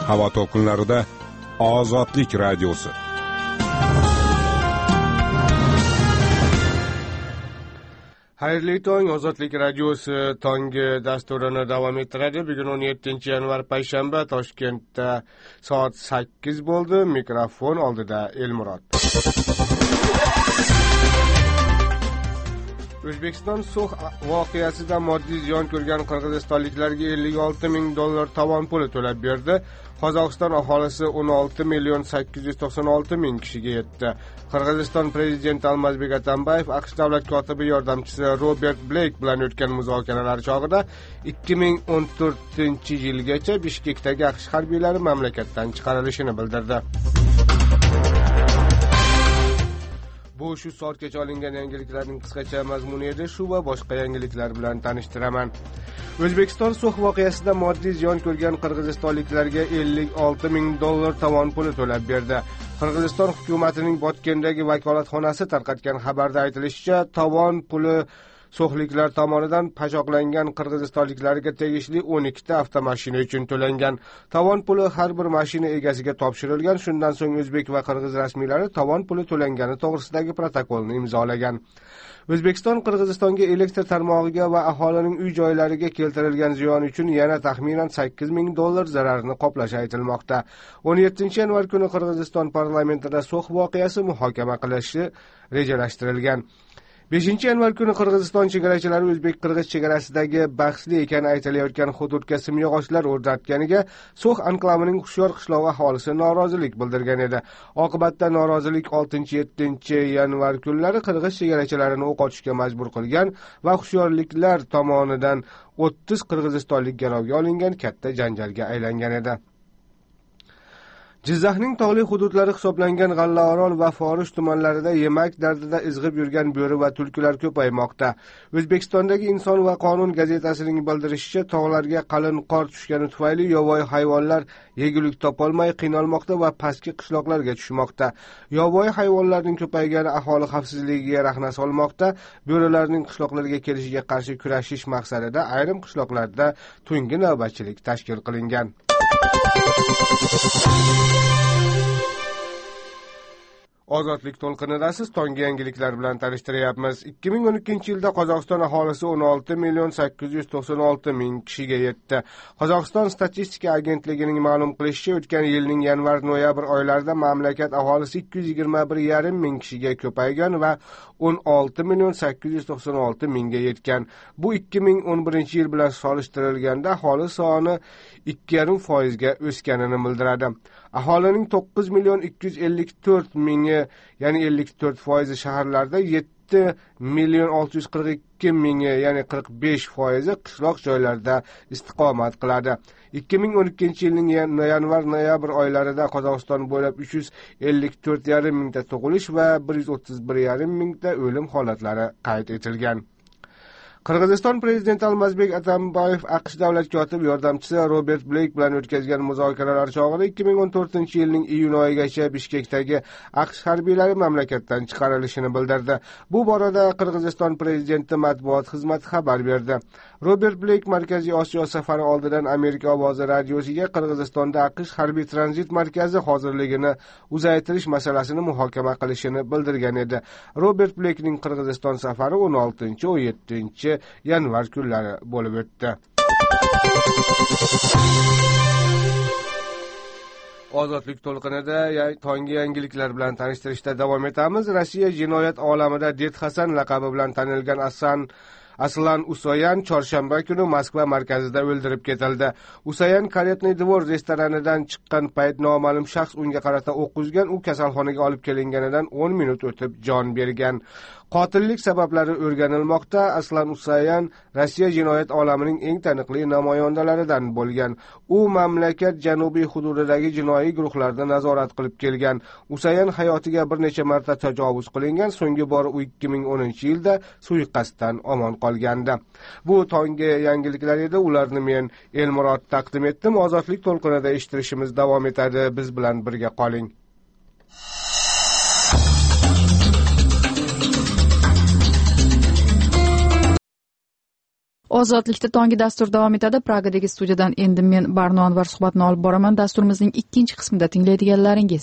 Havo to'lqinlarida Ozodlik radiosi. Xayrli tong, Ozodlik radiosi tongi dasturini davom ettiradi. Bugun 17-yanvar payshanba, Toshkentda soat 8 bo'ldi. Mikrofon oldida Elmurod. O'zbekiston So'x voqeasida moddiy ziyon ko'rgan qirg'izistonliklarga $56,000 tovon puli to'lab berdi. Qozog'iston aholisi 16,896,000 kishiga yetdi. Qirg'iziston prezidenti Almazbek Atambayev AQSh davlat kotibi yordamchisi Robert Blake bilan o'tgan muzokaralar chog'ida 2014-yilgacha Bishkekdagi AQSh harbiylari mamlakatdan chiqarilishini bildirdi. Bu shu soatgacha olingan yangiliklarning qisqacha mazmuni edi. Shu va boshqa yangiliklar bilan tanishtiraman. O'zbekiston So'x voqeasida moddiy ziyon ko'rgan qirg'izistonliklarga $56,000 tovon puli to'lab berdi. Qirg'iziston hukumatining Botkendagi vakolatxonasi tarqatgan xabarda aytilishicha, tovon puli so'xliklar tomonidan pachoqlangan qirg'izistonliklarga tegishli 12 ta avtomashina uchun to'langan. Tovon puli har bir mashina egasiga topshirilgan. Shundan so'ng o'zbek va qirg'iz rasmiylari tovon puli to'langani to'g'risidagi protokolni imzolagan. O'zbekiston Qirg'izistonga elektr tarmog'iga va aholining uy-joylariga keltirilgan ziyon uchun yana taxminan $8,000 zararni qoplashi aytilmoqda. 17-yanvar kuni Qirg'iziston parlamentida So'x voqeasi muhokama qilinishi rejalashtirilgan. 5-yanvar kuni Qirg'iziston chegarachilari o'zbek-qirg'iz chegarasidagi bahsli ekani aytilayotgan hududga simyog'ochlar o'rnatganiga So'x anklavining Hushyor qishlog'i aholisi norozilik bildirgan edi. Oqibatda norozilik 6-7-yanvar kunlari qirg'iz chegarachilarini o'q ochishga majbur qilgan va hushyorliklar tomonidan 30 qirg'izistonlik garovga olingan katta janjalga aylangan edi. Jizzaxning tog'li hududlari hisoblangan G'allaorol va Forish tumanlarida yemak dardida izg'ib yurgan bo'ri va tulkilar ko'paymoqda. O'zbekistondagi Inson va qonun gazetasining bildirishicha, tog'larga qalin qor tushgani tufayli yovvoyi hayvonlar yegulik topolmay qiynalmoqda va pastki qishloqlarga tushmoqda. Yovvoyi hayvonlarning ko'paygani aholi xavfsizligiga rahna solmoqda. Bo'rilarning qishloqlarga kelishiga qarshi kurashish maqsadida ayrim qishloqlarda tungi navbatchilik tashkil qilingan. Ozodlik to'lqinidasiz tongi yangiliklar bilan tanishtiryapmiz. 2012-yilda Qozog'iston aholisi 16,896,000 kishiga yetdi. Qozog'iston statistika agentligining ma'lum qilishicha, o'tgan yilning yanvar-noyabr oylarida mamlakat aholisi 221,5 kishiga ko'paygan va 16,896,000 ga yetgan. Bu 2011-yil bilan solishtirilganda aholi soni 2,5% ga o'sganini bildiradi. Aholining 9,254,000, ya'ni 54% shaharlarda, 7,642,000, ya'ni 45% qishloq joylarda istiqomat qiladi. 2012-yilning yanvar-noyabr oylarida Qozog'iston bo'ylab 354,5 mingta tug'ilish va 131,5 mingta o'lim holatlari qayd etilgan. Qirg'iziston prezidenti Almazbek Atambayev AQSh davlat kotibi yordamchisi Robert Blake bilan o'tkazgan muzokaralar chog'ida 2014-yilning iyun oyigacha Bishkekdagi AQSh harbiylari mamlakatdan chiqarilishini bildirdi. Bu borada Qirg'iziston prezidenti matbuot xizmati xabar berdi. Robert Blake Markaziy Osiyo safari oldidan Amerika ovozi radiosiga Qirg'izistonda AQSh harbiy tranzit markazi hozirligini uzaytirish masalasini muhokama qilishini bildirgan edi. Robert Blakening Qirg'iziston safari 16-17-yanvar kunlari bo'lib o'tdi. Ozodlik to'lqinida tongi yangiliklar bilan tanishtirishda davom etamiz. Rossiya jinoyat olamida Det Hasan laqabi bilan tanilgan Aslan Usoyan chorshanba kuni Moskva markazida o'ldirib ketildi. Usoyan Karetniy Dvor restoranidan chiqqan payt noma'lum shaxs unga qarata o'q uzgan. U kasalxonaga olib kelinganidan 10 minut o'tib jon bergan. Qotillik sabablari o'rganilmoqda. Aslan Usoyan Rossiya jinoyat olamining eng taniqli namoyandalaridan bo'lgan. U mamlakat janubiy hududidagi jinoiy guruhlarni nazorat qilib kelgan. Usoyan hayotiga bir necha marta tajovuz qilingan. So'nggi bor u 2010-yilda suiqasddan omon qolgandi. Bu tongi yangiliklar edi. Ularni men Elmurod taqdim etdim. Ozodlik to'lqinida eshittirishimiz davom etadi. Biz bilan birga qoling. Ozodlikda tongi dastur davom etadi. Pragadagi studiyadan endi men Barno Anvar suhbatni olib boraman. Dasturimizning ikkinchi qismida tinglaydiganlaringiz.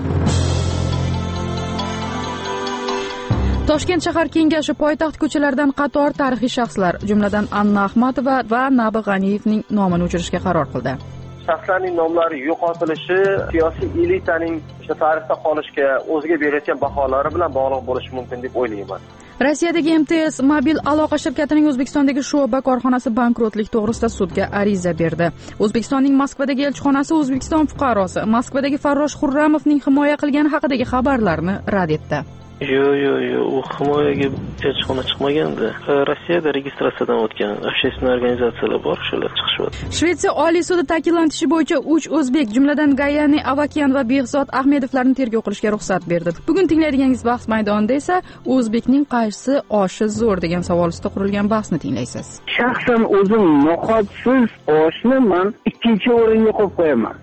Toshkent shahar kengashi poytaxt ko'chalaridan qator tarixiy shaxslar, jumladan Anna Ahmatova va Nabi G'aniyevning nomini o'chirishga qaror qildi. Shaxslarning nomlari yo'qotilishi siyosiy elitaning tarixda qolishga o'ziga berayotgan baholari bilan bog'liq bo'lishi mumkin deb o'ylayman. Rossiyadagi MTS mobil aloqa shirkatining O'zbekistondagi sho'ba korxonasi bankrotlik to'g'risida sudga ariza berdi. O'zbekistonning Moskvadagi elchixonasi O'zbekiston fuqarosi Moskvadagi Farrosh Xurramovning himoya qilgani haqidagi xabarlarni rad etdi. Yo'q, u himoyaga elchixona chiqmaganda. Rossiyada registratsiyadan o'tgan общественный organizatsiyalar bor, shular chiqishyapti. Shvetsiya Oliy sudi tashkillantishi bo'yicha 3 o'zbek, jumladan Gayani Avakyan va Behzod Ahmedovlarni tergov qilishga ruxsat berdi. Bugun tinglaydiganingiz bahs maydonida esa o'zbekning qaysi oshi zo'r degan savol ustida qurilgan bahsni tinglaysiz. Shaxsan o'zim noqotsiz oshni men ikkinchi o'ringa qo'yib qo'yaman.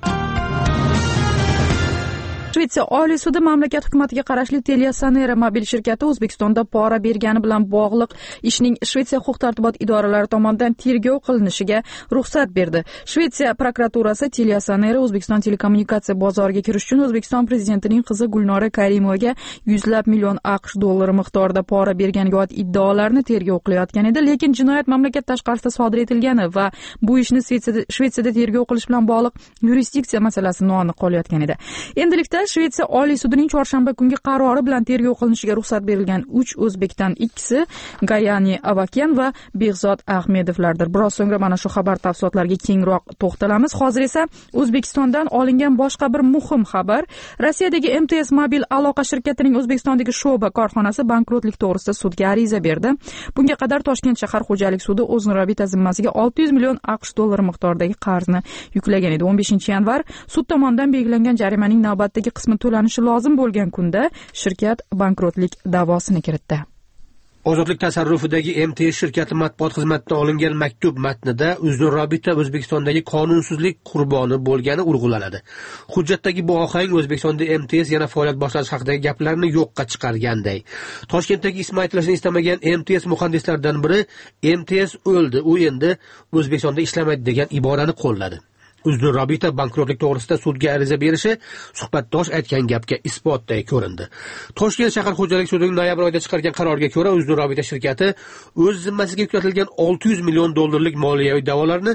Shvetsiya Oliy sudi mamlakat hukumatiga qarashli Teliasanera mobil shirkati O'zbekistonda pora bergani bilan bog'liq ishning Shvetsiya huquq-tartibot idoralari tomonidan tergov qilinishiga ruxsat berdi. Shvetsiya prokuraturasi Teliasanera O'zbekiston telekommunikatsiya bozoriga kirish uchun O'zbekiston prezidentining qizi Gulnora Karimovaga $100 million AQSh dollari miqdorida pora berganiga oid iddaolarni tergov qilayotgan edi, lekin jinoyat mamlakat tashqarisida sodir etilgani va bu ishni Shvetsiyada tergov qilish bilan bog'liq yurisdiksiya masalasi noaniq qolayotgan edi. Endilikda Shvetsiya Oliy sudining chorshanba kungi qarori bilan tergov qilinishiga ruxsat berilgan 3 o'zbekdan ikkisi Gayani Avakyan va Behzod Ahmedovlardir. Biroz so'ngra mana shu xabar tafsilotlariga kengroq to'xtalamiz. Hozir esa O'zbekistondan olingan boshqa bir muhim xabar. Rossiyadagi MTS mobil aloqa shirkatining O'zbekistondagi sho'ba korxonasi bankrotlik to'g'risida sudga ariza berdi. Bunga qadar Toshkent shahar xo'jalik sudi O'znurobita zimmasiga $600 million AQSh dollari miqdoridagi qarzni yuklagan edi. 15-yanvar sud tomonidan belgilangan jarimaning navbatdagi qismi to'lanishi lozim bo'lgan kunda shirkat bankrotlik da'vosini kiritdi. Ozodlik tasarrufidagi MTS shirkati matbuot xizmatidan olingan maktub matnida O'znurobita O'zbekistondagi qonunsizlik qurboni bo'lgani urg'ulanadi. Hujjatdagi bu ohang O'zbekistonda MTS yana faoliyat boshlash haqidagi gaplarni yo'qqa chiqarganday. Toshkentdagi ismi aytilishini istamagan MTS muhandislaridan biri MTS o'ldi, u endi O'zbekistonda ishlamaydi degan iborani qo'lladi. O'znurobita bankrotlik to'g'risida sudga ariza berishi suhbatdosh aytgan gapga isbotday ko'rindi. Toshkent shahar xo'jalik sudining noyabr oyida chiqargan qaroriga ko'ra O'znurobita shirkati o'z zimmasiga yuklatilgan $600 million moliyaviy da'volarni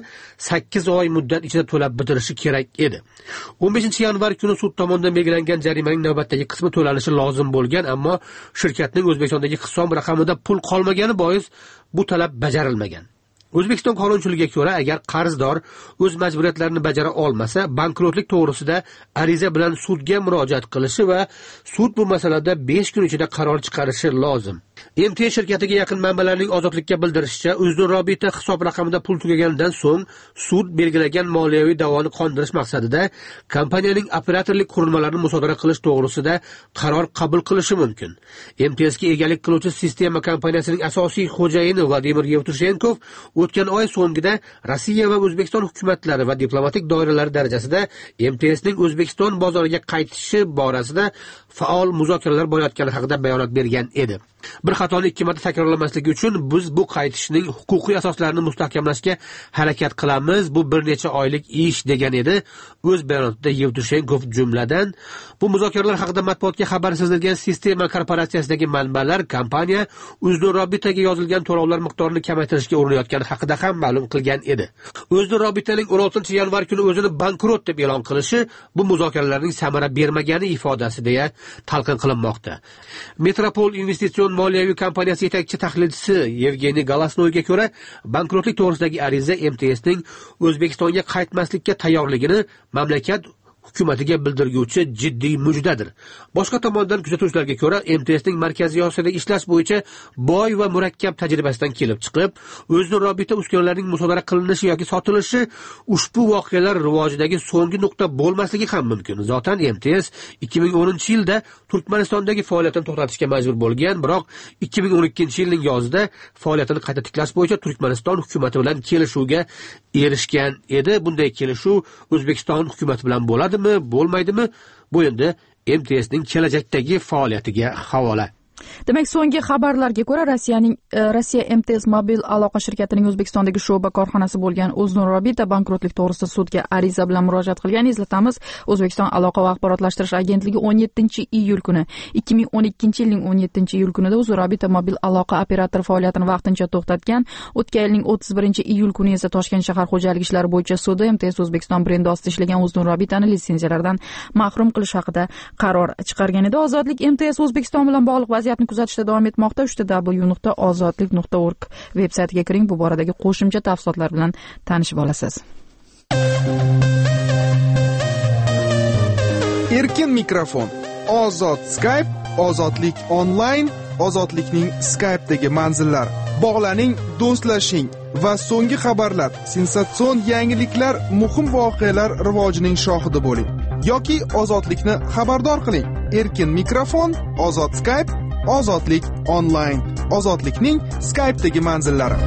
8 oy muddat ichida to'lab bitirishi kerak edi. 15-yanvar kuni sud tomonidan belgilangan jarimaning navbatdagi qismi to'lanishi lozim bo'lgan, ammo shirkatning O'zbekistondagi hisob raqamida pul qolmagani bois bu talab bajarilmagan. O'zbekiston qonunchiligiga ko'ra, agar qarzdor o'z majburiyatlarini bajara olmasa, bankrotlik to'g'risida ariza bilan sudga murojaat qilishi va sud bu masalada 5 kun ichida qaror chiqarishi lozim. MTS shirkatiga yaqin manbalarning ozodlikka bildirishicha, O'znurobita hisob raqamida pul tugaganidan so'ng sud belgilagan moliyaviy da'voni qondirish maqsadida kompaniyaning operatorlik qurilmalarini musodara qilish to'g'risida qaror qabul qilishi mumkin. MTSga egalik qiluvchi sistema kompaniyasining asosiy xo'jayini Vladimir Yevtushenkov o'tgan oy so'ngida Rossiya va O'zbekiston hukumatlari va diplomatik doiralar darajasida MTSning O'zbekiston bozoriga qaytishi borasida faol muzokaralar bo'layotgani haqida bayonot bergan edi. Bir xatoni ikki marta takrorlamaslik uchun biz bu qaytishning huquqiy asoslarini mustahkamlashga harakat qilamiz. Bu bir necha oylik ish degan edi. O'z bayonotida Yevtushenkov jumladan bu muzokaralar haqida matbuotga xabar sizilgan sistema korporatsiyasidagi manbalar kompaniya O'znurobitaga yozilgan to'lovlar miqdorini kamaytirishga urinayotgani haqida ham ma'lum qilgan edi. O'znurobitaning 16-yanvar kuni o'zini bankrot deb e'lon qilishi bu muzokaralarning samara bermagani ifodasi deya talqin qilinmoqda. Metropol investitsion moliyaviy kompaniyasi yetakchi tahlilchisi Yevgeniy Galasnoyga ko'ra, bankrotlik to'g'risidagi ariza MTSning O'zbekistonga qaytmaslikka tayyorligini mamlakat hukumatiga bildirguvchi jiddiy mujdadir. Boshqa tomondan kuzatuvchilarga ko'ra, MTSning Markaziy Osiyoda ishlash bo'yicha boy va murakkab tajribasidan kelib chiqib, O'znurobita uskunalarining musodara qilinishi yoki sotilishi ushbu voqealar rivojidagi so'nggi nuqta bo'lmasligi ham mumkin. Zotan MTS 2010-yilda Turkmanistondagi faoliyatini to'xtatishga majbur bo'lgan, biroq 2012-yilning yozida faoliyatini qayta tiklash bo'yicha Turkmaniston hukumati bilan kelishuvga erishgan edi. Bunday kelishuv O'zbekiston hukumati bilan bo'ladimi, bo'lmaydimi? Bu endi MTSning kelajakdagi faoliyatiga havola. Demak, so'nggi xabarlarga ko'ra Rossiya MTS mobil aloqa shirkatining O'zbekistondagi sho'ba korxonasi bo'lgan O'znur Robita bankrotlik to'g'risida sudga ariza bilan murojaat qilgan. Eslatamiz, O'zbekiston aloqa va axborotlashtirish agentligi 17-iyul kuni 2012-yilning 17-iyul kunida O'znur Robita mobil aloqa operatori faoliyatini vaqtincha to'xtatgan. O'tgan yilning 31-iyul kuni esa Toshkent shahar xo'jalik ishlari bo'yicha sudi MTS O'zbekiston brendi ostida ishlagan O'znur Robitani litsenziyalardan mahrum qilish haqida qaror chiqargan edi. Ozodlik MTS O'zbekiston bilan bog'liq vaziyatni kuzatishda davom etmoqda. www.ozodlik.org veb-saytiga kiring, bu boradagi qo'shimcha tafsilotlar bilan tanishib olasiz. Erkin mikrofon, ozod Skype, ozodlik onlayn, ozodlikning Skype'dagi manzillari. Bog'laning, do'stlashing va so'nggi xabarlar, sensatsion yangiliklar, muhim voqealar rivojining shohidi bo'ling. Yoki ozodlikni xabardor qiling. Erkin mikrofon, ozod Skype, ozodlik onlayn, ozodlikning Skype'dagi manzillari.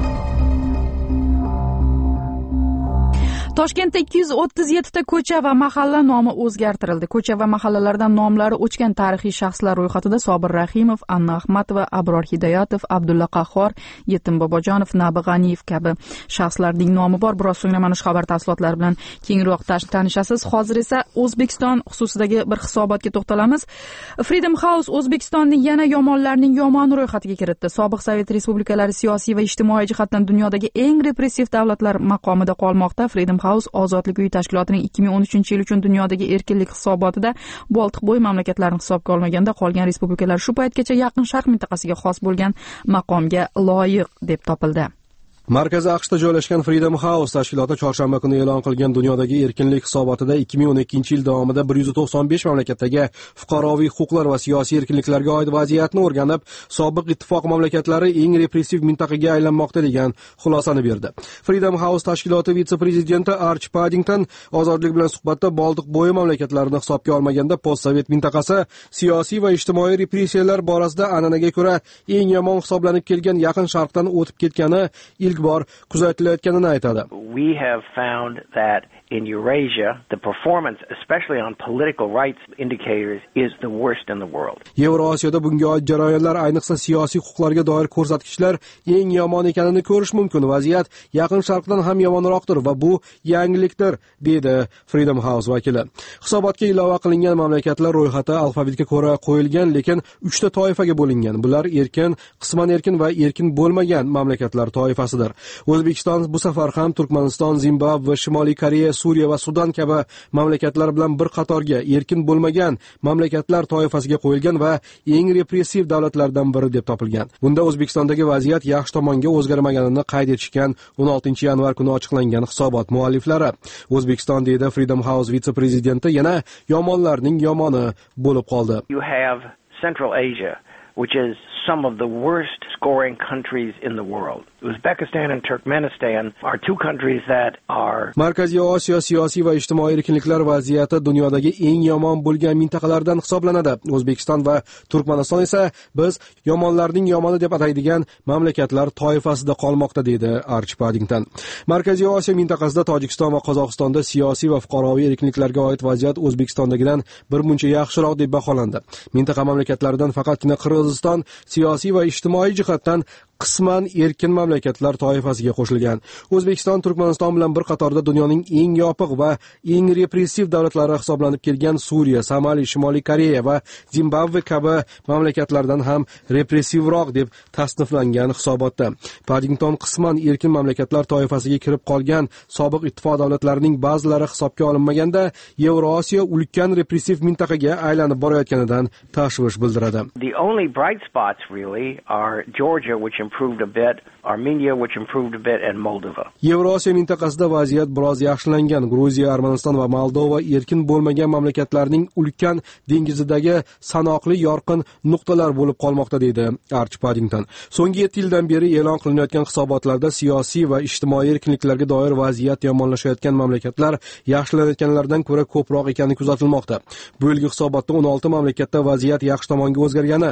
Toshkentda 237 ta ko'cha va mahalla nomi o'zgartirildi. Ko'cha va mahallalardan nomlari o'chgan tarixiy shaxslar ro'yxatida Sobir Rahimov, Anna Ahmatova, Abror Hidoyatov, Abdulla Qahhor, Yetim Bobojonov, Nabi G'aniyev kabi shaxslarning nomi bor. Biroz so'ngra mana shu xabar tafsilotlari bilan kengroq tanishasiz. Hozir esa O'zbekiston xususidagi bir hisobotga to'xtalamiz. Freedom House O'zbekistonni yana yomonlarning yomoni ro'yxatiga kiritdi. Sobiq Sovet Respublikalari siyosiy va ijtimoiy jihatdan dunyodagi eng repressiv davlatlar maqomida qolmoqda. Freedom House Ozodlik uyi tashkilotining 2013-yil uchun dunyodagi erkinlik hisobotida Boltiqbo'yi mamlakatlarini hisobga olmaganda qolgan respublikalar shu paytgacha Yaqin Sharq mintaqasiga xos bo'lgan maqomga loyiq deb topildi. Markaziy AQShda joylashgan Freedom House tashkiloti chorshanba kuni e'lon qilgan dunyodagi erkinlik hisobotida 2012-yil davomida 195 mamlakatdagi fuqaroviy huquqlar va siyosiy erkinliklarga oid vaziyatni o'rganib, sobiq ittifoq mamlakatlari eng repressiv mintaqaga aylanmoqda degan xulosani berdi. Freedom House tashkiloti vitse-prezidenti Arch Paddington ozodlik bilan suhbatda Boltiqbo'yi mamlakatlarini hisobga olmaganda postsovet mintaqasi siyosiy va ijtimoiy repressiyalar borasida an'anaga ko'ra eng yomon hisoblanib kelgan Yaqin Sharqdan o'tib ketgani ilk bor kuzatilayotganini aytadi. We have found that in Eurasia, the performance, especially on political rights indicators, is the worst in the world. Yevrosiyoda bunga oid jarayonlar, ayniqsa siyosiy huquqlarga doir ko'rsatkichlar eng yomon ekanini ko'rish mumkin. Vaziyat Yaqin Sharqdan ham yomonroqdir va bu yangilikdir, dedi Freedom House vakili. Hisobotga ilova qilingan mamlakatlar ro'yxati alfabetga ko'ra qo'yilgan, lekin 3 ta toifaga bo'lingan. Bular erkin, qisman erkin va erkin bo'lmagan mamlakatlar toifasidir. O'zbekiston bu safar ham Turkmaniston, Zimbabve, Shimoliy Koreya, Suriya va Sudan kabi mamlakatlar bilan bir qatorga erkin bo'lmagan mamlakatlar toifasiga qo'yilgan va eng repressiv davlatlardan biri deb topilgan. Bunda O'zbekistondagi vaziyat yaxshi tomonga o'zgarmaganini qayd etishgan 16 yanvar kuni ochiqlangan hisobot mualliflari. O'zbekiston, deydi Freedom House vitse-prezidenti, yana yomonlarning yomoni bo'lib qoldi. You have Central Asia, which is some of the worst scoring countries in the world. Uzbekistan and Turkmenistan are two countries that are Markaziy Osiyo siyosiy va ijtimoiy erkinliklar vaziyati dunyodagi eng yomon bo'lgan mintaqalardan hisoblanadi. O'zbekiston va Turkmaniston esa biz yomonlarning yomoni deb ataydigan mamlakatlar toifasida qolmoqda, dedi Arch Paddington. Markaziy Osiyo mintaqasida Tojikiston va Qozog'istonda siyosiy va fuqaroviy erkinliklarga oid vaziyat O'zbekistondagidan bir muncha yaxshiroq deb baholandi. Mintaqa mamlakatlaridan faqatgina Qirg'iziston siyosiy va ijtimoiy jihatdan qisman erkin mamlakatlar toifasiga qo'shilgan. O'zbekiston Turkmaniston bilan bir qatorda dunyoning eng yopiq va eng repressiv davlatlari hisoblanib kelgan Suriya, Somali, Shimoliy Koreya va Zimbabve kabi mamlakatlardan ham repressivroq deb tasniflangan hisobotda. Paddington qisman erkin mamlakatlar toifasiga kirib qolgan sobiq ittifoq davlatlarining ba'zilari hisobga olinmaganda Yevrosiyo ulkan repressiv mintaqaga aylanib borayotganidan tashvish bildiradi. The only bright spots really are Georgia, which improved a bit, Armenia, which improved a bit, and Moldova. Yevrosiyo mintaqasida vaziyat biroz yaxshilangan. Gruziya, Armaniston va Moldova erkin bo'lmagan mamlakatlarning ulkan dengizidagi sanoqli yorqin nuqtalar bo'lib qolmoqda, dedi Arch Paddington. So'nggi 7 yildan beri e'lon qilinayotgan hisobotlarda siyosiy va ijtimoiy erkinliklarga doir vaziyat yomonlashayotgan mamlakatlar yaxshilanayotganlardan ko'ra ko'proq ekani kuzatilmoqda. Bu yilgi hisobotda 16 mamlakatda vaziyat yaxshi tomonga o'zgargani,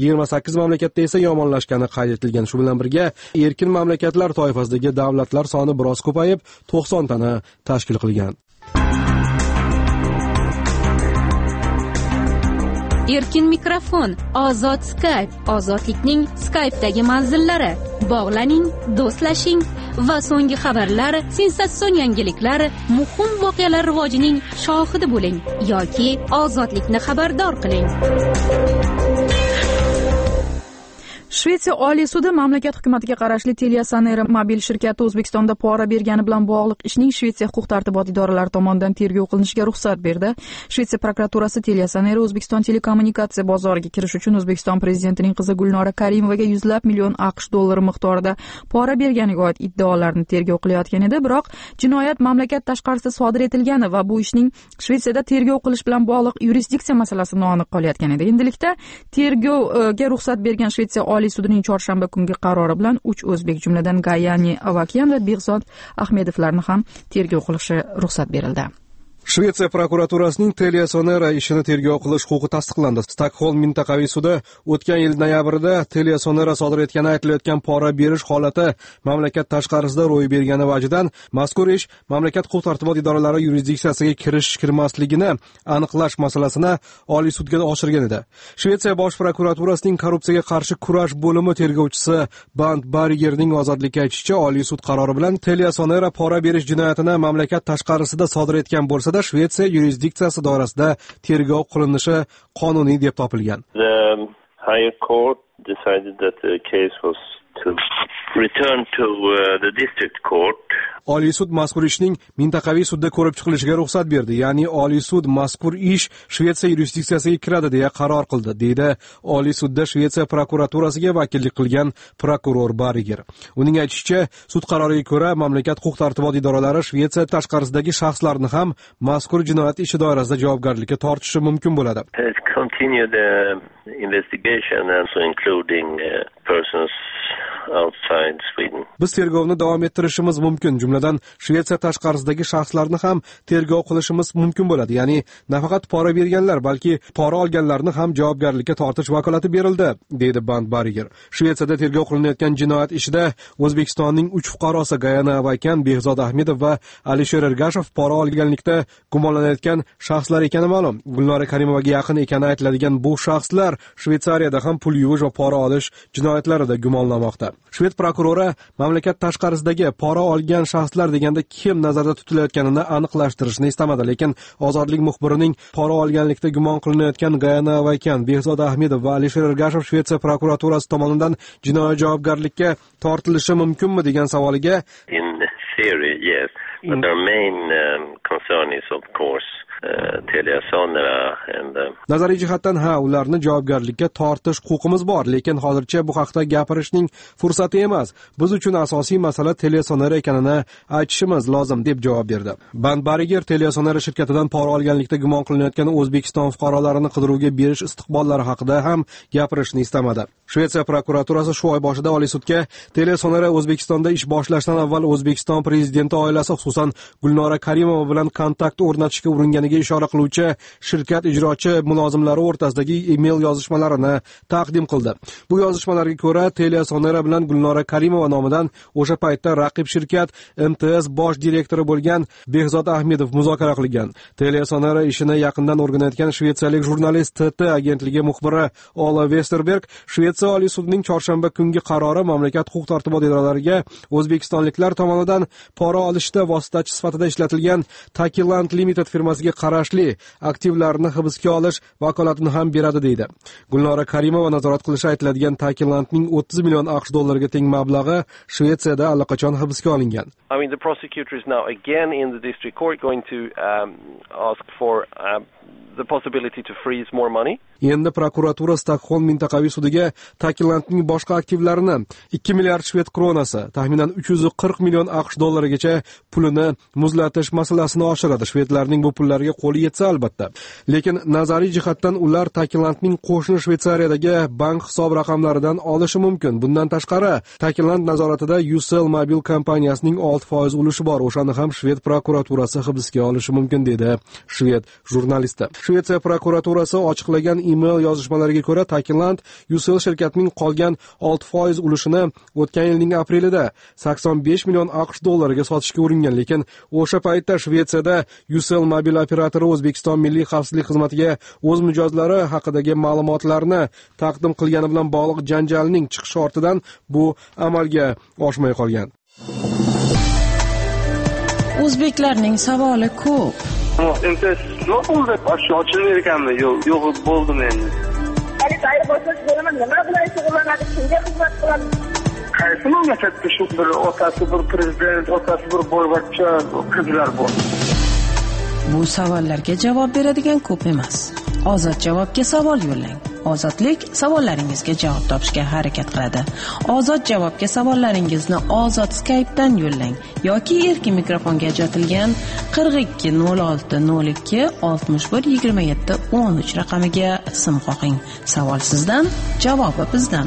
28 mamlakatda esa yomonlashgani qayd etilgan. Shu bilan birga erkin mamlakatlar toifasidagi davlatlar soni biroz ko'payib 90 tani tashkil qilgan. Erkin mikrofon, ozod Skype, ozodlikning Skype'dagi manzillari. Bog'laning, do'stlashing va so'nggi xabarlar, sensatsion yangiliklar, muhim voqealar rivojining shohidi bo'ling yoki ozodlikni xabardor qiling. Shvetsiya Oliy sudi mamlakat hukumatiga qarashli Teliasanera mobil shirkati O'zbekistonda pora bergani bilan bog'liq ishning Shvetsiya huquq-tartibot idoralari tomonidan tergov qilinishiga ruxsat berdi. Shvetsiya prokuraturasi Teliasanera O'zbekiston telekommunikatsiya bozoriga kirish uchun O'zbekiston prezidentining qizi Gulnora Karimovaga 100 million AQSh dollari miqdorida pora berganiga oid iddaolarni tergov qilayotgan edi, biroq jinoyat mamlakat tashqarisida sodir etilgani va bu ishning Shvetsiyada tergov qilish bilan bog'liq yurisdiksiya masalasi noaniq qolayotgan edi. Endilikda tergovga ruxsat bergan Shvetsiya Oliy sudining chorshanba kungi qarori bilan 3 o'zbek, jumladan Gayani Avakyan va Behzod Ahmedovlarni ham tergov qilishi ruxsat berildi. Shvetsiya prokuraturasining Teliasonera ishini tergov qilish huquqi tasdiqlandi. Stokholm mintaqaviy sudi o'tgan yil noyabrida Teliasonera sodir etgani aytilayotgan pora berish holati mamlakat tashqarisida ro'y bergani vajidan mazkur ish mamlakat huquq-tartibot idoralari yurisdiksiyasiga kirish-kirmasligini aniqlash masalasini Oliy sudga oshirgan edi. Shvetsiya bosh prokuraturasining korrupsiyaga qarshi kurash bo'limi tergovchisi Band Barigerning ozodlikka aytishicha, Oliy sud qarori bilan Teliasonera pora berish jinoyatini mamlakat tashqarisida sodir etgan bo'lsa, Shvetsiya yurisdiksiyasi doirasida tergov qilinishi qonuniy deb topilgan. The higher court decided that the case was to return to the district court. Oliy sud mazkur ishning mintaqaviy sudda ko'rib chiqilishiga ruxsat berdi. Ya'ni Oliy sud mazkur ish Shvetsiya yurisdiksiyasiga kiradi deya qaror qildi, deydi Oliy sudda Shvetsiya prokuraturasiga vakillik qilgan prokuror Bariger. Uning aytishicha, sud qaroriga ko'ra mamlakat huquq-tartibot idoralari Shvetsiya tashqarisidagi shaxslarni ham mazkur jinoyat ishi doirasida javobgarlikka tortishi mumkin bo'ladi. Continue the investigation also including persons outside Sweden. Biz tergovni davom ettirishimiz mumkin, jumladan Shvetsiya tashqarisidagi shaxslarni ham tergov qilishimiz mumkin bo'ladi. Ya'ni nafaqat pora berganlar, balki pora olganlarni ham javobgarlikka tortish vakolati berildi, deydi Band Bariger. Shvetsiyada tergov qilinayotgan jinoyat ishida O'zbekistonning 3 fuqarosi Gayana Avakyan, Behzod Ahmedov va Alisher Ergashev pora olganlikda gumonlanayotgan shaxslar ekani ma'lum. Gulnora Karimovaga yaqin ekani aytiladigan bu shaxslar Shvetsariyada ham pul yuvish va pora olish jinoyatlarida gumonlanmoqda. Shved prokurori mamlakat tashqarisidagi pora olgan shaxslar deganda kim nazarda tutilayotganini aniqlashtirishni istamadi, lekin Ozodlik muxbirining pora olganlikda gumon qilinayotgan Gayana Avakyan, Behzod Ahmedov va Alisher Ergashev Shvetsiya prokuraturasi tomonidan jinoiy javobgarlikka tortilishi mumkinmi degan savoliga In theory, yes. But their main concern is of course Teliasonera and nazariy jihatdan ularni javobgarlikka tortish huquqimiz bor, lekin hozircha bu haqda gapirishning fursati emas. Biz uchun asosiy masala Teliasonera ekanini aytishimiz lozim, deb javob berdi. Band Bariger Teliasonera shirkatidan pora olganlikda gumon qilinayotgan O'zbekiston fuqarolarini qidiruvga berish istiqbollari haqida ham gapirishni istamadi. Shvetsiya prokuraturasi shu oy boshida Oliy sudga Teliasonera O'zbekistonda ish boshlashdan avval O'zbekiston prezidenti oilasi, xususan Gulnora Karimova bilan kontakt o'rnatishga uringaniga ishora qiluvchi shirkat ijrochi mulozimlari o'rtasidagi email yozishmalarini taqdim qildi. Bu yozishmalarga ko'ra, Teliasonera bilan Gulnora Karimova nomidan o'sha paytda raqib shirkat MTS bosh direktori bo'lgan Behzod Ahmedov muzokara qilgan. Teliasonera ishini yaqindan o'rganayotgan shvetsiyalik jurnalist TT agentligi muxbiri Ola Westerberg Shvetsiya Oliy sudining chorshanba kungi qarori mamlakat huquq-tartibot idoralariga o'zbekistonliklar tomonidan pora olishda vositachi sifatida ishlatilgan Takiland Limited firmasiga qarashli aktivlarni hibsga olish vakolatini ham beradi, deydi. Gulnora Karimova nazorat qilishi aytiladigan Takilandning 30 million AQSh dollariga teng mablag'i Shvetsiyada allaqachon hibsga olingan. I mean, the prosecutor is now again in the district court going to ask for the possibility to freeze more money. Endi prokuratura Stokholm mintaqaviy sudiga Takilandning boshqa aktivlarini 2 milliard shved kronasi, taxminan 340 million AQSh dollarigacha pulini muzlatish masalasini oshiradi. Shvedlarning bu pullarga qo'li yetsa albatta. Lekin nazariy jihatdan ular Takilandning qo'shni Shvetsariyadagi bank hisob raqamlaridan olishi mumkin. Bundan tashqari, Takiland nazoratida Ucell mobil kompaniyasining 6% ulushi bor. O'shani ham Shved prokuraturasi hibsga olishi mumkin, dedi Shved jurnalisti. Shvetsiya prokuraturasi ochiqlagan email yozishmalariga ko'ra, Takiland Ucell shirkatining qolgan 6% ulushini o'tgan yilning aprelida 85 million AQSh $1 sotishga uringan, lekin o'sha paytda Shvetsiyada Ucell mobil operatori O'zbekiston Milliy xavfsizlik xizmatiga o'z mijozlari haqidagi ma'lumotlarni taqdim qilgani bilan bog'liq janjalning chiqishi ortidan bu amalga oshmay qolgan. O'zbeklarning savoli ko'p. MTS nima bo'ldi? Ochilmaydi ekanmi? Yo'q, bo'ldim endi. Tayyor bo'lsangiz bo'laman. Nima bilan shug'ullanadi? Kimga xizmat qiladi? Qaysi mamlakatda shu bir otasi bir prezident, otasi bir boyvachcha qizlar bor? Bu savollarga javob beradigan ko'p emas. Ozod javobga savol yo'llang. Ozodlik savollaringizga javob topishga harakat qiladi. Ozod javobga savollaringizni Ozod Skype'dan yo'llang yoki erkin mikrofonga ajratilgan 42 06 02 61 27 13 raqamiga sim qo'ying. Savol sizdan, javobi bizdan.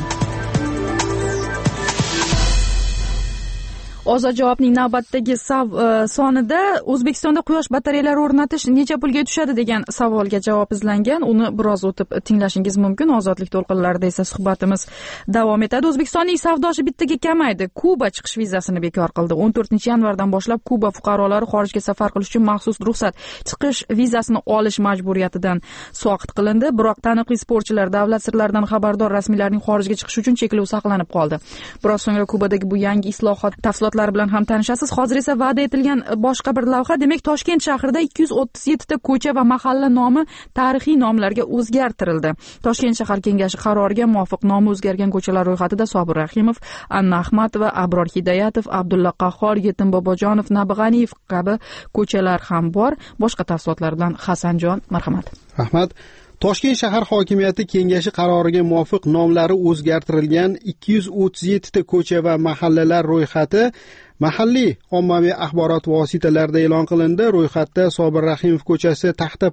Ozod javobning navbatdagi sonida O'zbekistonda quyosh batareyalari o'rnatish necha pulga tushadi degan savolga javob izlangan. Uni biroz o'tib tinglashingiz mumkin. Ozodlik to'lqinlarida esa suhbatimiz davom etadi. O'zbekistonning savdosi bittaga kamaydi. Kuba chiqish vizasini bekor qildi. 14-yanvardan boshlab Kuba fuqarolari xorijga safar qilish uchun maxsus ruxsat chiqish vizasini olish majburiyatidan soqit qilindi. Biroq taniqli sportchilar davlat sirlaridan xabardor rasmiylarning xorijga chiqishi uchun cheklov saqlanib qoldi. Biroz so'ngra Kubadagi bu yangi islohot tafsilot bilan ham tanishasiz. Hozir esa va'da etilgan boshqa bir lavha, demak Toshkent shahrida 237 ta ko'cha va mahalla nomi tarixiy nomlarga o'zgartirildi. Toshkent shahar kengashi qaroriga muvofiq nomi o'zgargan ko'chalar ro'yxatida Sobir Rahimov, Anna Ahmatova, Abror Hidoyatov, Abdulla Qahhor, Yetim Bobojonov, Nabg'aniyev kabi ko'chalar ham bor. Boshqa tafsilotlar bilan Hasanjon, marhamat. Rahmat. Toshkent shahar hokimiyati kengashi qaroriga muvofiq nomlari o'zgartirilgan 237 ta ko'cha va mahallalar ro'yxati mahalliy ommaviy axborot vositalarida e'lon qilindi. Ro'yxatda Sobir Rahimov ko'chasi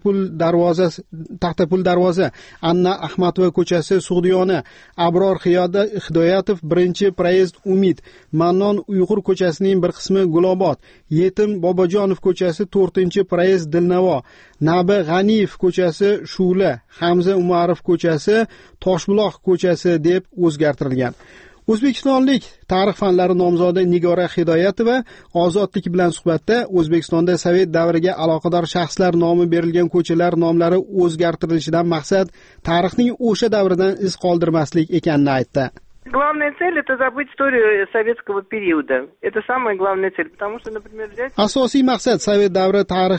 Taxtapul darvoza, Anna Ahmatova ko'chasi Sug'diyona, Abror Hidoyatov birinchi proyezd Umid, Mannon Uyg'ur ko'chasining bir qismi Gulobod, Yetim Bobojonov ko'chasi 4-proyezd Dilnavo, Nabi G'aniyev ko'chasi Shula, Hamza Umarov ko'chasi Toshbuloq ko'chasi deb o'zgartirilgan. O'zbekistonlik tarix fanlari nomzodi Nigora Hidoyatova Ozodlik bilan suhbatda O'zbekistonda Sovet davriga aloqador shaxslar nomi berilgan ko'chalar nomlari o'zgartirilishidan maqsad tarixning o'sha davridan iz qoldirmaslik ekanini aytdi. Главная цель — это забыть историю советского периода. Это самая главная цель, потому что, например, взять... Asosiy maqsad Sovet davri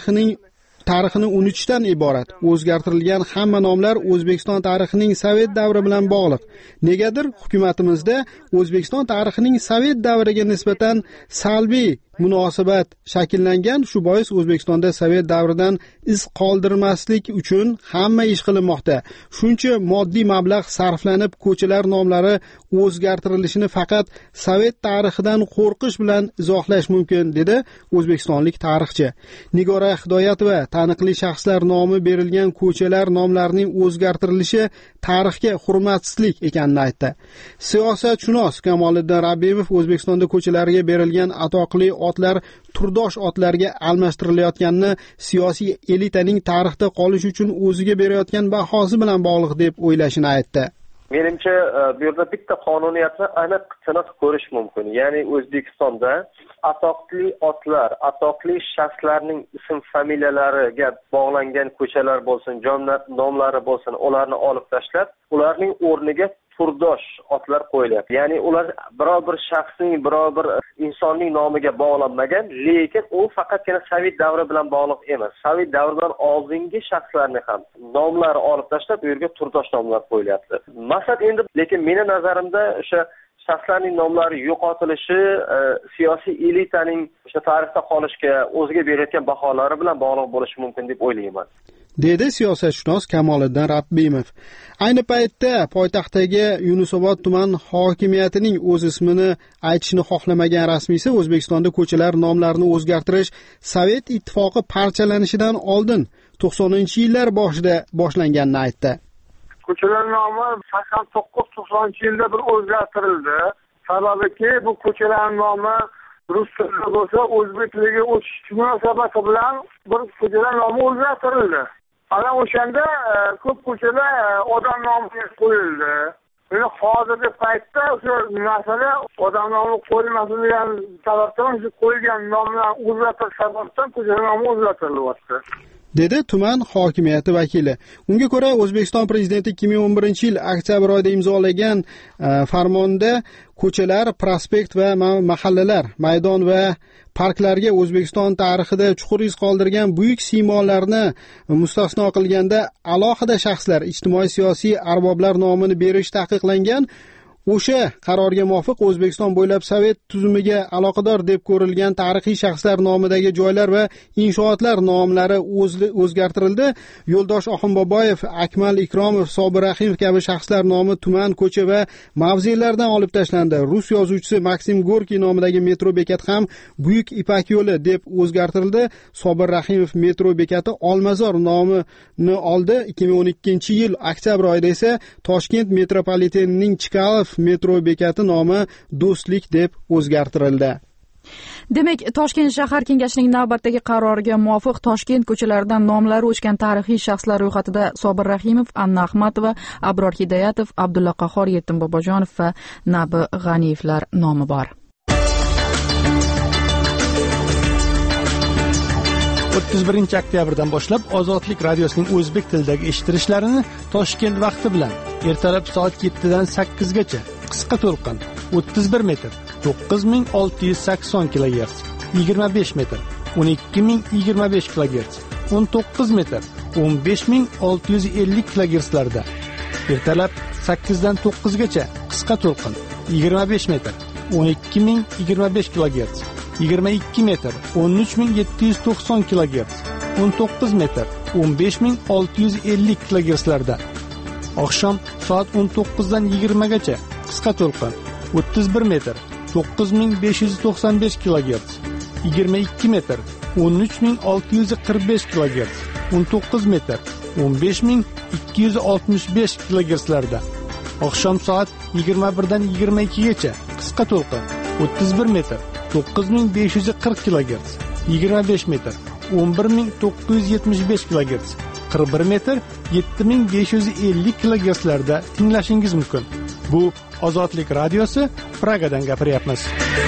tarixini unutishdan iborat. O'zgartirilgan hamma nomlar O'zbekiston tarixining Sovet davri bilan bog'liq. Negadir hukumatimizda O'zbekiston tarixining Sovet davriga nisbatan salbiy munosabat shakllangan. Shu bois O'zbekistonda Sovet davridan iz qoldirmaslik uchun hamma ish qilinmoqda. Shuncha moddiy mablag' sarflanib, ko'chalar nomlari o'zgartirilishini faqat Sovet tarixidan qo'rqish bilan izohlash mumkin, dedi o'zbekistonlik tarixchi. Nigora Hidoyatova taniqli shaxslar nomi berilgan ko'chalar nomlarining o'zgartirilishi tarixga hurmatsizlik ekanini aytdi. Siyosatshunos Kamoliddin Rabbimov O'zbekistonda ko'chalarga berilgan atoqli otlar turdosh otlarga almashtirilayotganini siyosiy elitaning tarixda qolish uchun o'ziga berayotgan bahosi bilan bog'liq deb o'ylashini aytdi. Menimcha bu yerda bitta qonuniyatni aniq tiniq ko'rish mumkin. Ya'ni O'zbekistonda atoqli otlar, atoqli shaxslarning ism familiyalariga bog'langan ko'chalar bo'lsin, nomlari bo'lsin, ularni olib tashlab, ularning o'rniga turdosh otlar qo'yilyapti. Ya'ni ular biror bir shaxsning, biror bir insonning nomiga bog'lanmagan, lekin u faqatgina Sovet davri bilan bog'liq emas. Sovet davridan oldingi shaxslarni ham nomlari olib tashlab, bu yerga turdosh nomlar qo'yilyapti. Maqsad endi, lekin meni nazarimda o'sha shaxslarning nomlari yo'qotilishi siyosiy elitaning o'sha tarixda qolishga o'ziga berayotgan baholari bilan bog'liq bo'lishi mumkin deb o'ylayman, dedi siyosatshunos Kamoliddin Rabbimov. Ayni paytda poytaxtdagi Yunusobod tuman hokimiyatining o'z ismini aytishni xohlamagan rasmiysi O'zbekistonda ko'chalar nomlarini o'zgartirish Sovet ittifoqi parchalanishidan oldin 90-yillar boshida boshlanganini aytdi. Ko'chalar nomi 89-90-yilda bir o'zgartirildi. Sababiki bu ko'chalar nomi rus tilida bo'lsa, o'zbek tiliga o'tish munosabati bilan bir ko'chalar nomi o'zgartirildi. Ana o'shanda ko'p ko'chalar odam nomiga qo'yildi. Endi hozirgi paytda o'sha masala odamlarni qo'ymasin degan sababdan shu qo'ygan nomlar o'zgartirish sababdan ko'cha nomi o'zgartirilyapti, dedi tuman hokimiyati vakili. Unga ko'ra, O'zbekiston prezidenti 2011-yil oktyabr oyida imzolagan farmonda ko'chalar, prospekt va mahallalar, maydon va parklarga O'zbekiston tarixida chuqur iz qoldirgan buyuk siymolarni mustasno qilganda alohida shaxslar, ijtimoiy-siyosiy arboblar nomini berish taqiqlangan. O'sha qarorga muvofiq O'zbekiston bo'ylab Sovet tuzumiga aloqador deb ko'rilgan tarixiy shaxslar nomidagi joylar va inshootlar nomlari o'zgartirildi. Yo'ldosh Oxunboboyev, Akmal Ikromov, Sobir Rahimov kabi shaxslar nomi tuman, ko'cha va mavzelardan olib tashlandi. Rus yozuvchisi Maksim Gorkiy nomidagi metro bekati ham Buyuk Ipak yo'li deb o'zgartirildi. Sobir Rahimov metro bekati Olmazor nomini oldi. 2012-yil oktyabr oyida esa Toshkent metropolitenining Chkalov metro bekati nomi Do'stlik deb o'zgartirildi. Demak, Toshkent shahar kengashining navbatdagi qaroriga muvofiq Toshkent ko'chalaridan nomlari o'chgan tarixiy shaxslar ro'yxatida Sobir Rahimov, Anna Ahmatova, Abror Hidoyatov, Abdulla Qahhor, Yetim Bobojonov va Nabi G'aniyevlar nomi bor. 31 oktyabrdan boshlab Ozodlik radiosining o'zbek tilidagi eshitilishlarini Toshkent vaqti bilan ertalab soat 7 dan 8 gacha qisqa to'lqin 31 metr 9680 kHz, 25 metr 12025 kHz, 19 metr 15650 kHz larda, ertalab 8 dan 9 gacha qisqa to'lqin 25 metr 12025 kHz, 22 metr 13790 kHz, 19 metr 15650 kHz larda. Oqshom soat 19 dan 20 gacha qisqa to'lqin 31 metr 9595 kHz, 22 metr 13645 kHz, 19 metr 15265 kHz larda. Oqshom soat 21 dan 22 gacha qisqa to'lqin 31 metr 9540 kHz, 25 metr 11975 kHz, 41 metr 7550 kHz larda tinglashingiz mumkin. Bu Ozodlik radiosi, Pragadan gapiryapmiz.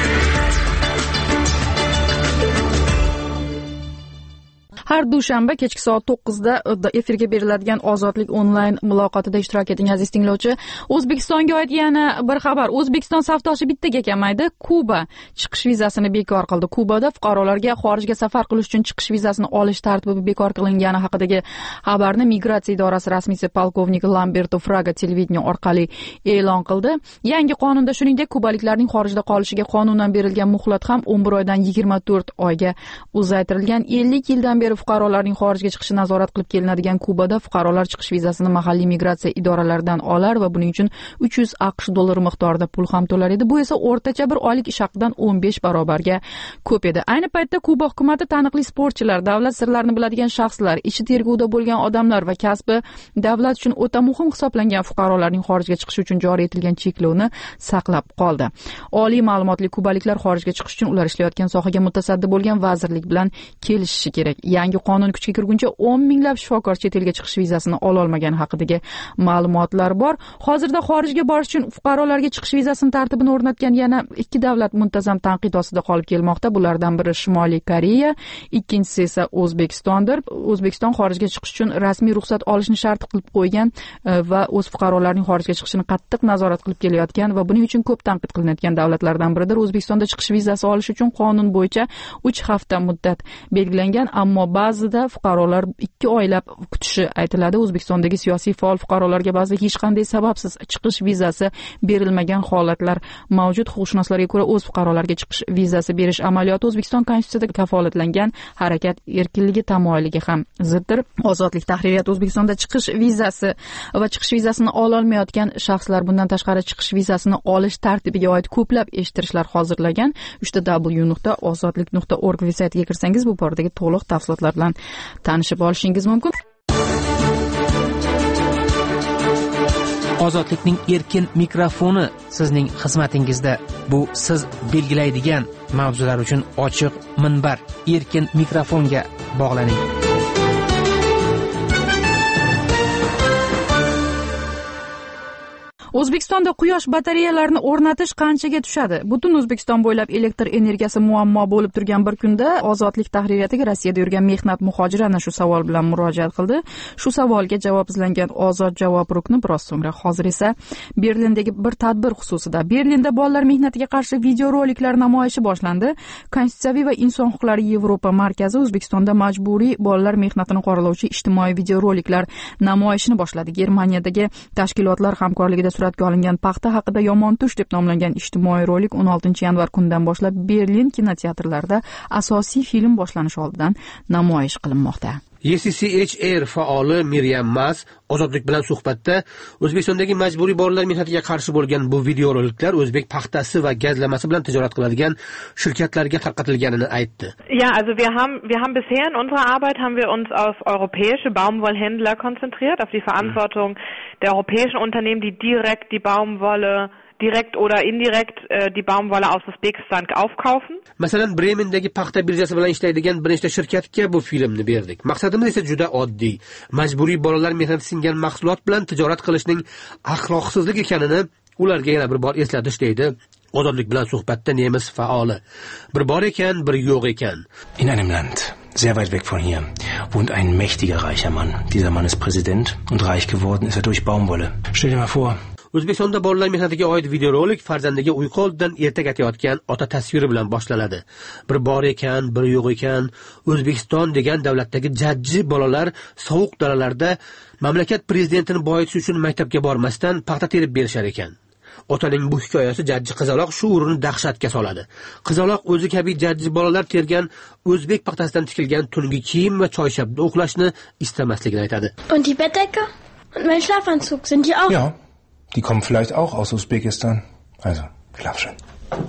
Har dushanba kechki soat 9 da efirga beriladigan Ozodlik onlayn muloqotida ishtirok eting aziz tinglovchi. O'zbekistonga oid yana bir xabar. O'zbekiston safdoshi bittaga kamaydi. Kuba chiqish vizasini bekor qildi. Kubada fuqarolarga xorijga safar qilish uchun chiqish vizasini olish tartibi bekor qilingani haqidagi xabarni migratsiya idorasi rasmiysi polkovnik Lamberto Fraga televideniye orqali e'lon qildi. Yangi qonunda shuningdek kubaliklarning xorijda qolishiga qonunan berilgan muhlat ham 11 oydan 24 oyga uzaytirilgan. 50 yildan beri fuqarolarning xorijga chiqishi nazorat qilib kelinadigan Kubada fuqarolar chiqish vizasini mahalliy migratsiya idoralaridan olar va buning uchun 300 AQSh dollari miqdorida pul ham to'lar edi. Bu esa o'rtacha bir oylik ish haqidan 15 barobarga ko'p edi. Ayni paytda Kuba hukumatı taniqli sportchilar, davlat sirlarini biladigan shaxslar, ishi tergovda bo'lgan odamlar va kasbi davlat uchun o'ta muhim hisoblangan fuqarolarning xorijga chiqishi uchun joriy etilgan cheklovni saqlab qoldi. Oliy ma'lumotli kubaliklar xorijga chiqish uchun ular ishlayotgan sohaga mutasaddi bo'lgan vazirlik bilan kelishishi kerak. Yangi qonun kuchga kirguncha 10 minglab shifokor chet elga chiqish vizasini ola olmagani haqidagi ma'lumotlar bor. Hozirda xorijga borish uchun fuqarolarga chiqish vizasini tartibini o'rnatgan yana 2 davlat muntazam tanqid ostida qolib kelmoqda. Bulardan biri Shimoliy Koreya, ikkinchisi esa O'zbekistondir. O'zbekiston xorijga chiqish uchun rasmiy ruxsat olishni shart qilib qo'ygan va o'z fuqarolarining xorijga chiqishini qattiq nazorat qilib kelayotgan va buning uchun ko'p tanqid qilinayotgan davlatlardan biridir. O'zbekistonda chiqish vizasi olish uchun qonun bo'yicha 3 hafta muddat belgilangan, ammo ba'zida fuqarolar 2 oylab kutishi aytiladi. O'zbekistondagi siyosiy faol fuqarolarga ba'zida hech qanday sababsiz chiqish vizasi berilmagan holatlar mavjud. Huquqshunoslarga ko'ra, o'z fuqarolarga chiqish vizasi berish amaliyoti O'zbekiston konstitutsiyasida kafolatlangan harakat erkinligi tamoyiliga ham ziddir. Ozodlik tahririyati O'zbekistonda chiqish vizasi va chiqish vizasini ola olmayotgan shaxslar, bundan tashqari chiqish vizasini olish tartibiga oid ko'plab eshittirishlar hozirlagan. www.ozodlik.org saytiga kirsangiz bu boradagi to'liq tafsilotlar bilan tanishib olishingiz mumkin. Ozodlikning erkin mikrofoni sizning xizmatingizda. Bu siz belgilaydigan mavzular uchun ochiq minbar. Erkin mikrofonga bog'laning. O'zbekistonda quyosh batareyalarini o'rnatish qanchaga tushadi? Butun O'zbekiston bo'ylab elektr energiyasi muammo bo'lib turgan bir kunda Ozodlik tahririyatiga Rossiyada yurgan mehnat muhojiri ana shu savol bilan murojaat qildi. Shu savolga javob izlangan Ozod javob rukni biroz so'ngra. Hozir esa Berlindagi bir tadbir xususida Berlinda bolalar mehnatiga qarshi videoroliklar namoyishi boshlandi. Konstitutsiyaviy va inson huquqlari Yevropa markazi O'zbekistonda majburiy bolalar mehnatini qoralovchi ijtimoiy videoroliklar namoyishini boshladi. Germaniyadagi tashkilotlar hamkorligida suratga olingan paxta haqida yomon tush deb nomlangan ijtimoiy rolik 16-yanvar kunidan boshlab Berlin kinoteatrlarida asosiy film boshlanishi oldidan namoyish qilinmoqda. YCCHR faoli Miriam Mas Ozodlik bilan suhbatda O'zbekistondagi majburiy bolalar mehnatiga qarshi bo'lgan bu videoroliklar o'zbek paxtasi va gazlamasi bilan tijorat qiladigan shirkatlarga tarqatilganini aytdi. Ja, also wir haben bisher in unserer Arbeit haben wir uns auf europäische Baumwollhändler konzentriert, auf die Verantwortung der europäischen Unternehmen, die direkt die Baumwolle direkt oder indirekt die Baumwolle aus Usbekistan aufkaufen. Masalan, Bremendagi paxta birjasi bilan ishlaydigan bir nechta shirkatga bu filmni berdik. Maqsadimiz esa juda oddiy. Majburiy bolalar mehnati singan mahsulot bilan tijorat qilishning axloqsizlik ekanini ularga yana bir bor eslatish deydi Ozodlik bilan suhbatda nemis faoli. Bir bor ekan, bir yo'q ekan. In einem Land sehr weit weg von hier wohnt ein mächtiger reicher Mann. Dieser Mann ist Präsident und reich geworden ist er durch Baumwolle. Stell dir mal vor, O'zbekistonda bolalar mehnatiga oid videorolik farzandiga uyqu oldidan ertak aytayotgan ota tasviri bilan boshlanadi. Bir bor ekan, bir yo'q ekan. O'zbekiston degan davlatdagi jajji bolalar sovuq dalalarda mamlakat prezidentini boyitish uchun maktabga bormasdan paxta terib berishar ekan. Otaning bu hikoyasi jajji qizaloq shuurini dahshatga soladi. Qizaloq o'zi kabi jajji bolalar tergan o'zbek paxtasidan tikilgan tungi kiyim va choyshabda uxlashni istamasligini aytadi. Und die Bettdecke und mein Schlafanzug sind die auch? Ja, die kommen vielleicht auch aus Usbekistan. Also, schlaf schön.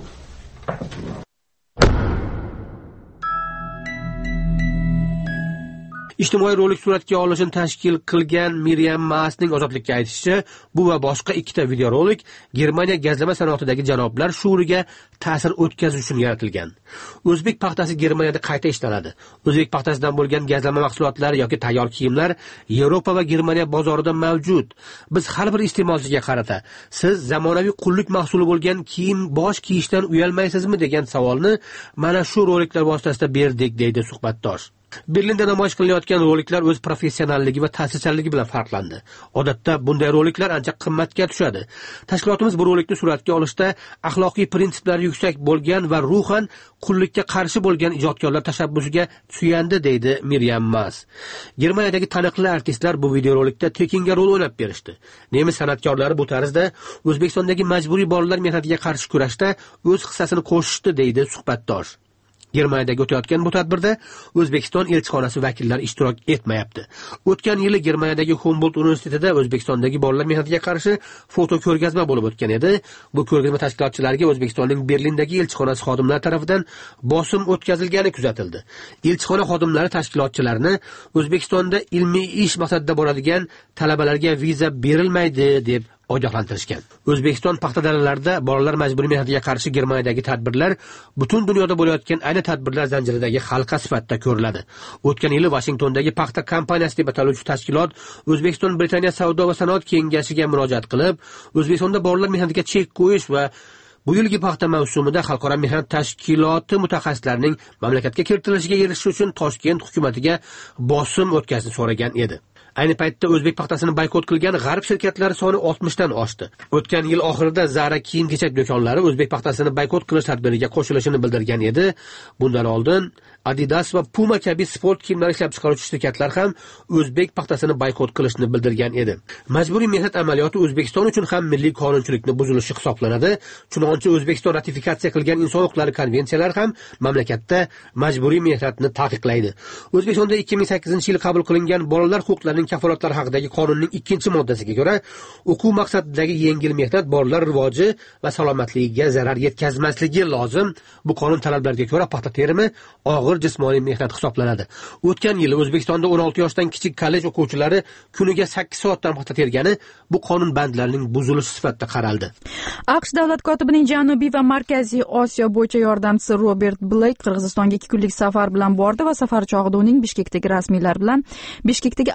Ijtimoiy rolik suratga olishini tashkil qilgan Miriam Masning Ozodlikka aytishicha, bu va boshqa ikkita videorolik Germaniya gazlama sanoatidagi janoblar shuuriga ta'sir o'tkazish uchun yaratilgan. O'zbek paxtasi Germaniyada qayta ishlanadi. O'zbek paxtasidan bo'lgan gazlama mahsulotlari yoki tayyor kiyimlar Yevropa va Germaniya bozorida mavjud. Biz har bir iste'molchiga qarata, siz zamonaviy qullik mahsuli bo'lgan kiyim bosh kiyishdan uyalmaysizmi degan savolni mana shu roliklar vositasida berdik, deydi suhbatdosh. Berlinda namoyish qilinayotgan roliklar o'z professionalligi va ta'sirchanligi bilan farqlandi. Odatda bunday roliklar ancha qimmatga tushadi. Tashkilotimiz bu rolikni suratga olishda axloqiy prinsiplari yuksak bo'lgan va ruhan qullikka qarshi bo'lgan ijodkorlar tashabbusiga suyandi, deydi Miriam Mas. Germaniyadagi taniqli artistlar bu videorolikda tekinga rol o'ynab berishdi. Nemis san'atkorlari bu tarzda O'zbekistondagi majburiy bolalar mehnatiga qarshi kurashda o'z hissasini qo'shishdi, deydi suhbatdosh. Germaniyadagi o'tayotgan bu tadbirda O'zbekiston elchixonasi vakillari ishtirok etmayapti. O'tgan yili Germaniyadagi Humboldt universitetida O'zbekistondagi bolalar mehnatiga qarshi foto ko'rgazma bo'lib o'tgan edi. Bu ko'rgazma tashkilotchilariga O'zbekistonning Berlindagi elchixonasi xodimlari tomonidan bosim o'tkazilgani kuzatildi. Elchixona xodimlari tashkilotchilarni O'zbekistonda ilmiy ish maqsadida boradigan talabalarga viza berilmaydi deb ogohlantirishgan. O'zbekiston paxta dalalarida bolalar majburiy mehnatiga qarshi Germaniyadagi tadbirlar butun dunyoda bo'layotgan ayni tadbirlar zanjiridagi halqa sifatida ko'riladi. O'tgan yili Washingtondagi paxta kompaniyasi deb ataluvchi tashkilot O'zbekiston Britaniya savdo va sanoat kengashiga murojaat qilib, O'zbekistonda bolalar mehnatiga chek qo'yish va bu yilgi paxta mavsumida xalqaro mehnat tashkiloti mutaxassislarining mamlakatga kiritilishiga erishish uchun Toshkent hukumatiga bosim o'tkazishni so'ragan edi. Ayni paytda o'zbek paxtasini boykot qilgan g'arb shirkatlari soni 60 dan oshdi. O'tgan yil oxirida Zara kiyim-kechak do'konlari o'zbek paxtasini boykot qilish tadbiriga qo'shilishini bildirgan edi. Bundan oldin Adidas va Puma kabi sport kiyimlari ishlab chiqaruvchi shirkatlar ham o'zbek paxtasini boykot qilishni bildirgan edi. Majburiy mehnat amaliyoti O'zbekiston uchun ham milliy qonunchilikni buzilishi hisoblanadi. Chunonchi O'zbekiston ratifikatsiya qilgan inson huquqlari konvensiyalari ham mamlakatda majburiy mehnatni taqiqlaydi. O'zbekistonda 2008-yil qabul qilingan bolalar huquqlarining kafolatlari haqidagi qonunning 2-moddasiga ko'ra, o'quv maqsadidagi yengil mehnat bolalar rivoji va salomatligiga zarar yetkazmasligi lozim. Bu qonun talablariga ko'ra paxta terimi og'ir jismoniy mehnat hisoblanadi. O'tgan yili O'zbekistonda 16 yoshdan kichik kollej o'quvchilari kuniga 8 soatdan paxta tergani bu qonun bandlarining buzilishi sifatida qaraldi. AQSh davlat kotibining Janubiy va Markaziy Osiyo bo'yicha yordamchisi Robert Blake Qirg'izistonga 2 kunlik safar bilan bordi va safar chog'ida uning Bishkekdagi rasmiylar bilan Bishkekdagi AQSh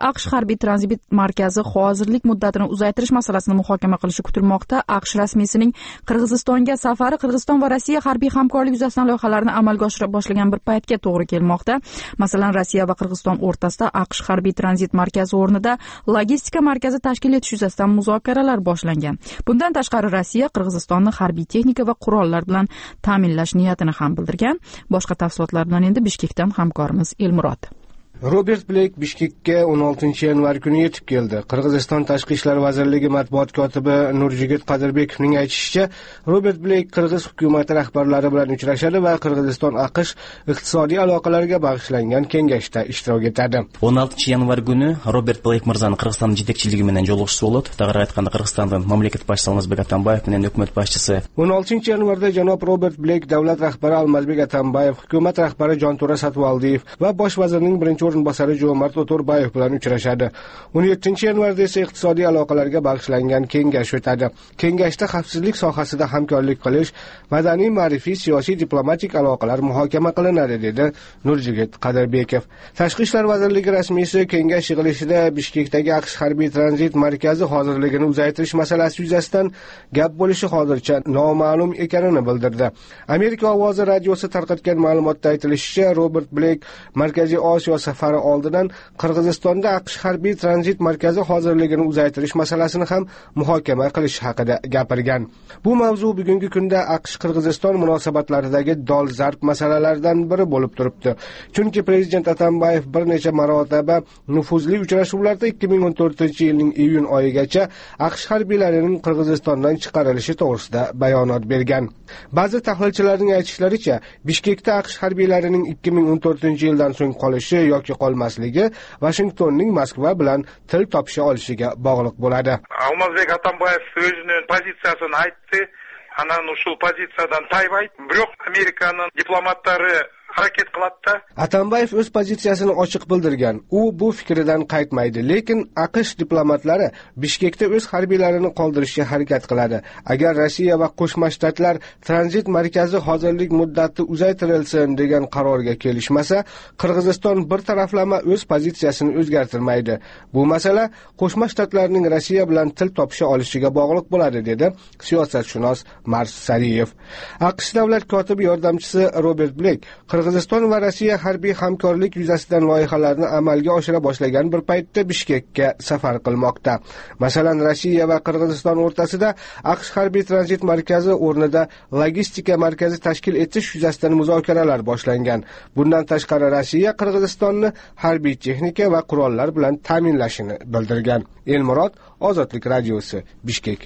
harbiy tranzit markazi hozirlik muddatini uzaytirish masalasini muhokama qilishi kutilmoqda. AQSh rasmiysining Qirg'izistonga safari Qirg'iziston va Rossiya harbiy hamkorlik yuzasidan loyihalarni amalga oshira boshlagan bir paytga to'g'ri kelmoqda. Masalan, Rossiya va Qirg'iziston o'rtasida AQSh harbiy tranzit markazi o'rnida logistika markazi tashkil etish yuzasidan muzokaralar boshlangan. Bundan tashqari Rossiya Qirg'izistonni harbiy texnika va qurollar bilan ta'minlash niyatini ham bildirgan. Boshqa tafsilotlar bilan endi Bishkekdan hamkorimiz Elmurod. Robert Blek Bishkekka 16-yanvar kuni yetib keldi. Qirg'iziston Tashqi ishlar vazirligi matbuot kotibi Nurjigit Qadirbekovning aytishicha, Robert Blek Qirg'iz hukumati rahbarlari bilan uchrashadi va Qirg'iziston AQSh iqtisodiy aloqalarga bag'ishlangan kengashda ishtirok etadi. 16-yanvar kuni Robert Blek mirzani Qirg'iziston yetakchiligi bilan jolug'ishisi bo'ldi. To'g'ri aytganda Qirg'izistondan mamlakat boshchisi Almazbek Atambayev bilan hukumat boshchisi 16-yanvarda janob Robert Blek davlat rahbari Almazbek Atambayev, hukumat rahbari Jonto'ra Satvoldiyev va bosh vazirning birinchi o'rinbosari Jo'mart O'to'rbayev bilan uchrashadi. 17-yanvarda esa iqtisodiy aloqalarga bag'ishlangan kengash o'tadi. Kengashda xavfsizlik sohasida hamkorlik qilish, madaniy, ma'rifiy, siyosiy, diplomatik aloqalar muhokama qilinadi, dedi Nurjigit Qadirbekov. Tashqi ishlar vazirligi rasmiysi kengash yig'ilishida Bishkekdagi AQSh harbiy tranzit markazi hozirligini uzaytirish masalasi yuzasidan gap bo'lishi hozircha noma'lum ekanini bildirdi. Amerika ovozi radiosi tarqatgan ma'lumotda aytilishicha, Robert Blek Markaziy Osiyo safari oldidan Qirg'izistonda AQSh harbiy tranzit markazi hozirligini uzaytirish masalasini ham muhokama qilish haqida gapirgan. Bu mavzu bugungi kunda AQSh Qirg'iziston munosabatlaridagi dolzarb masalalardan biri bo'lib turibdi. Chunki prezident Atambayev bir necha marotaba nufuzli uchrashuvlarda 2014-yilning iyun oyigacha AQSh harbiylarining Qirg'izistondan chiqarilishi to'g'risida bayonot bergan. Ba'zi tahlilchilarning aytishlaricha, Bishkekda AQSh harbiylarining 2014-yildan so'ng qolishi yoki qolmasligi Washingtonning Moskva bilan til topisha olishiga bog'liq bo'ladi. Almazbek Atambayev o'zining pozitsiyasini aytdi. Ana shu pozitsiyadan taymaydi. Biroq Amerikaning diplomatlari harakat qiladi. Atambayev o'z pozitsiyasini ochiq bildirgan. U bu fikridan qaytmaydi, lekin AQSh diplomatlari Bishkekda o'z harbiylarini qoldirishga harakat qiladi. Agar Rossiya va Qo'shma Shtatlar tranzit markazi hozirlik muddati uzaytirilsin degan qarorga kelishmasa, Qirg'iziston bir taraflama o'z pozitsiyasini o'zgartirmaydi. Bu masala Qo'shma Shtatlarning Rossiya bilan til topisha olishiga bog'liq bo'ladi, dedi siyosatshunos Mars Sariyev. AQSh davlat kotibi yordamchisi Robert Blek Qirg'iziston va Rossiya harbiy hamkorlik yuzasidan loyihalarni amalga oshira boshlagan bir paytda Bishkekka safar qilmoqda. Masalan, Rossiya va Qirg'iziston o'rtasida AQSh harbiy tranzit markazi o'rnida logistika markazi tashkil etish yuzasidan muzokaralar boshlangan. Bundan tashqari Rossiya Qirg'izistonni harbiy texnika va qurollar bilan ta'minlashini bildirgan. Elmurod, Ozodlik radiosi, Bishkek.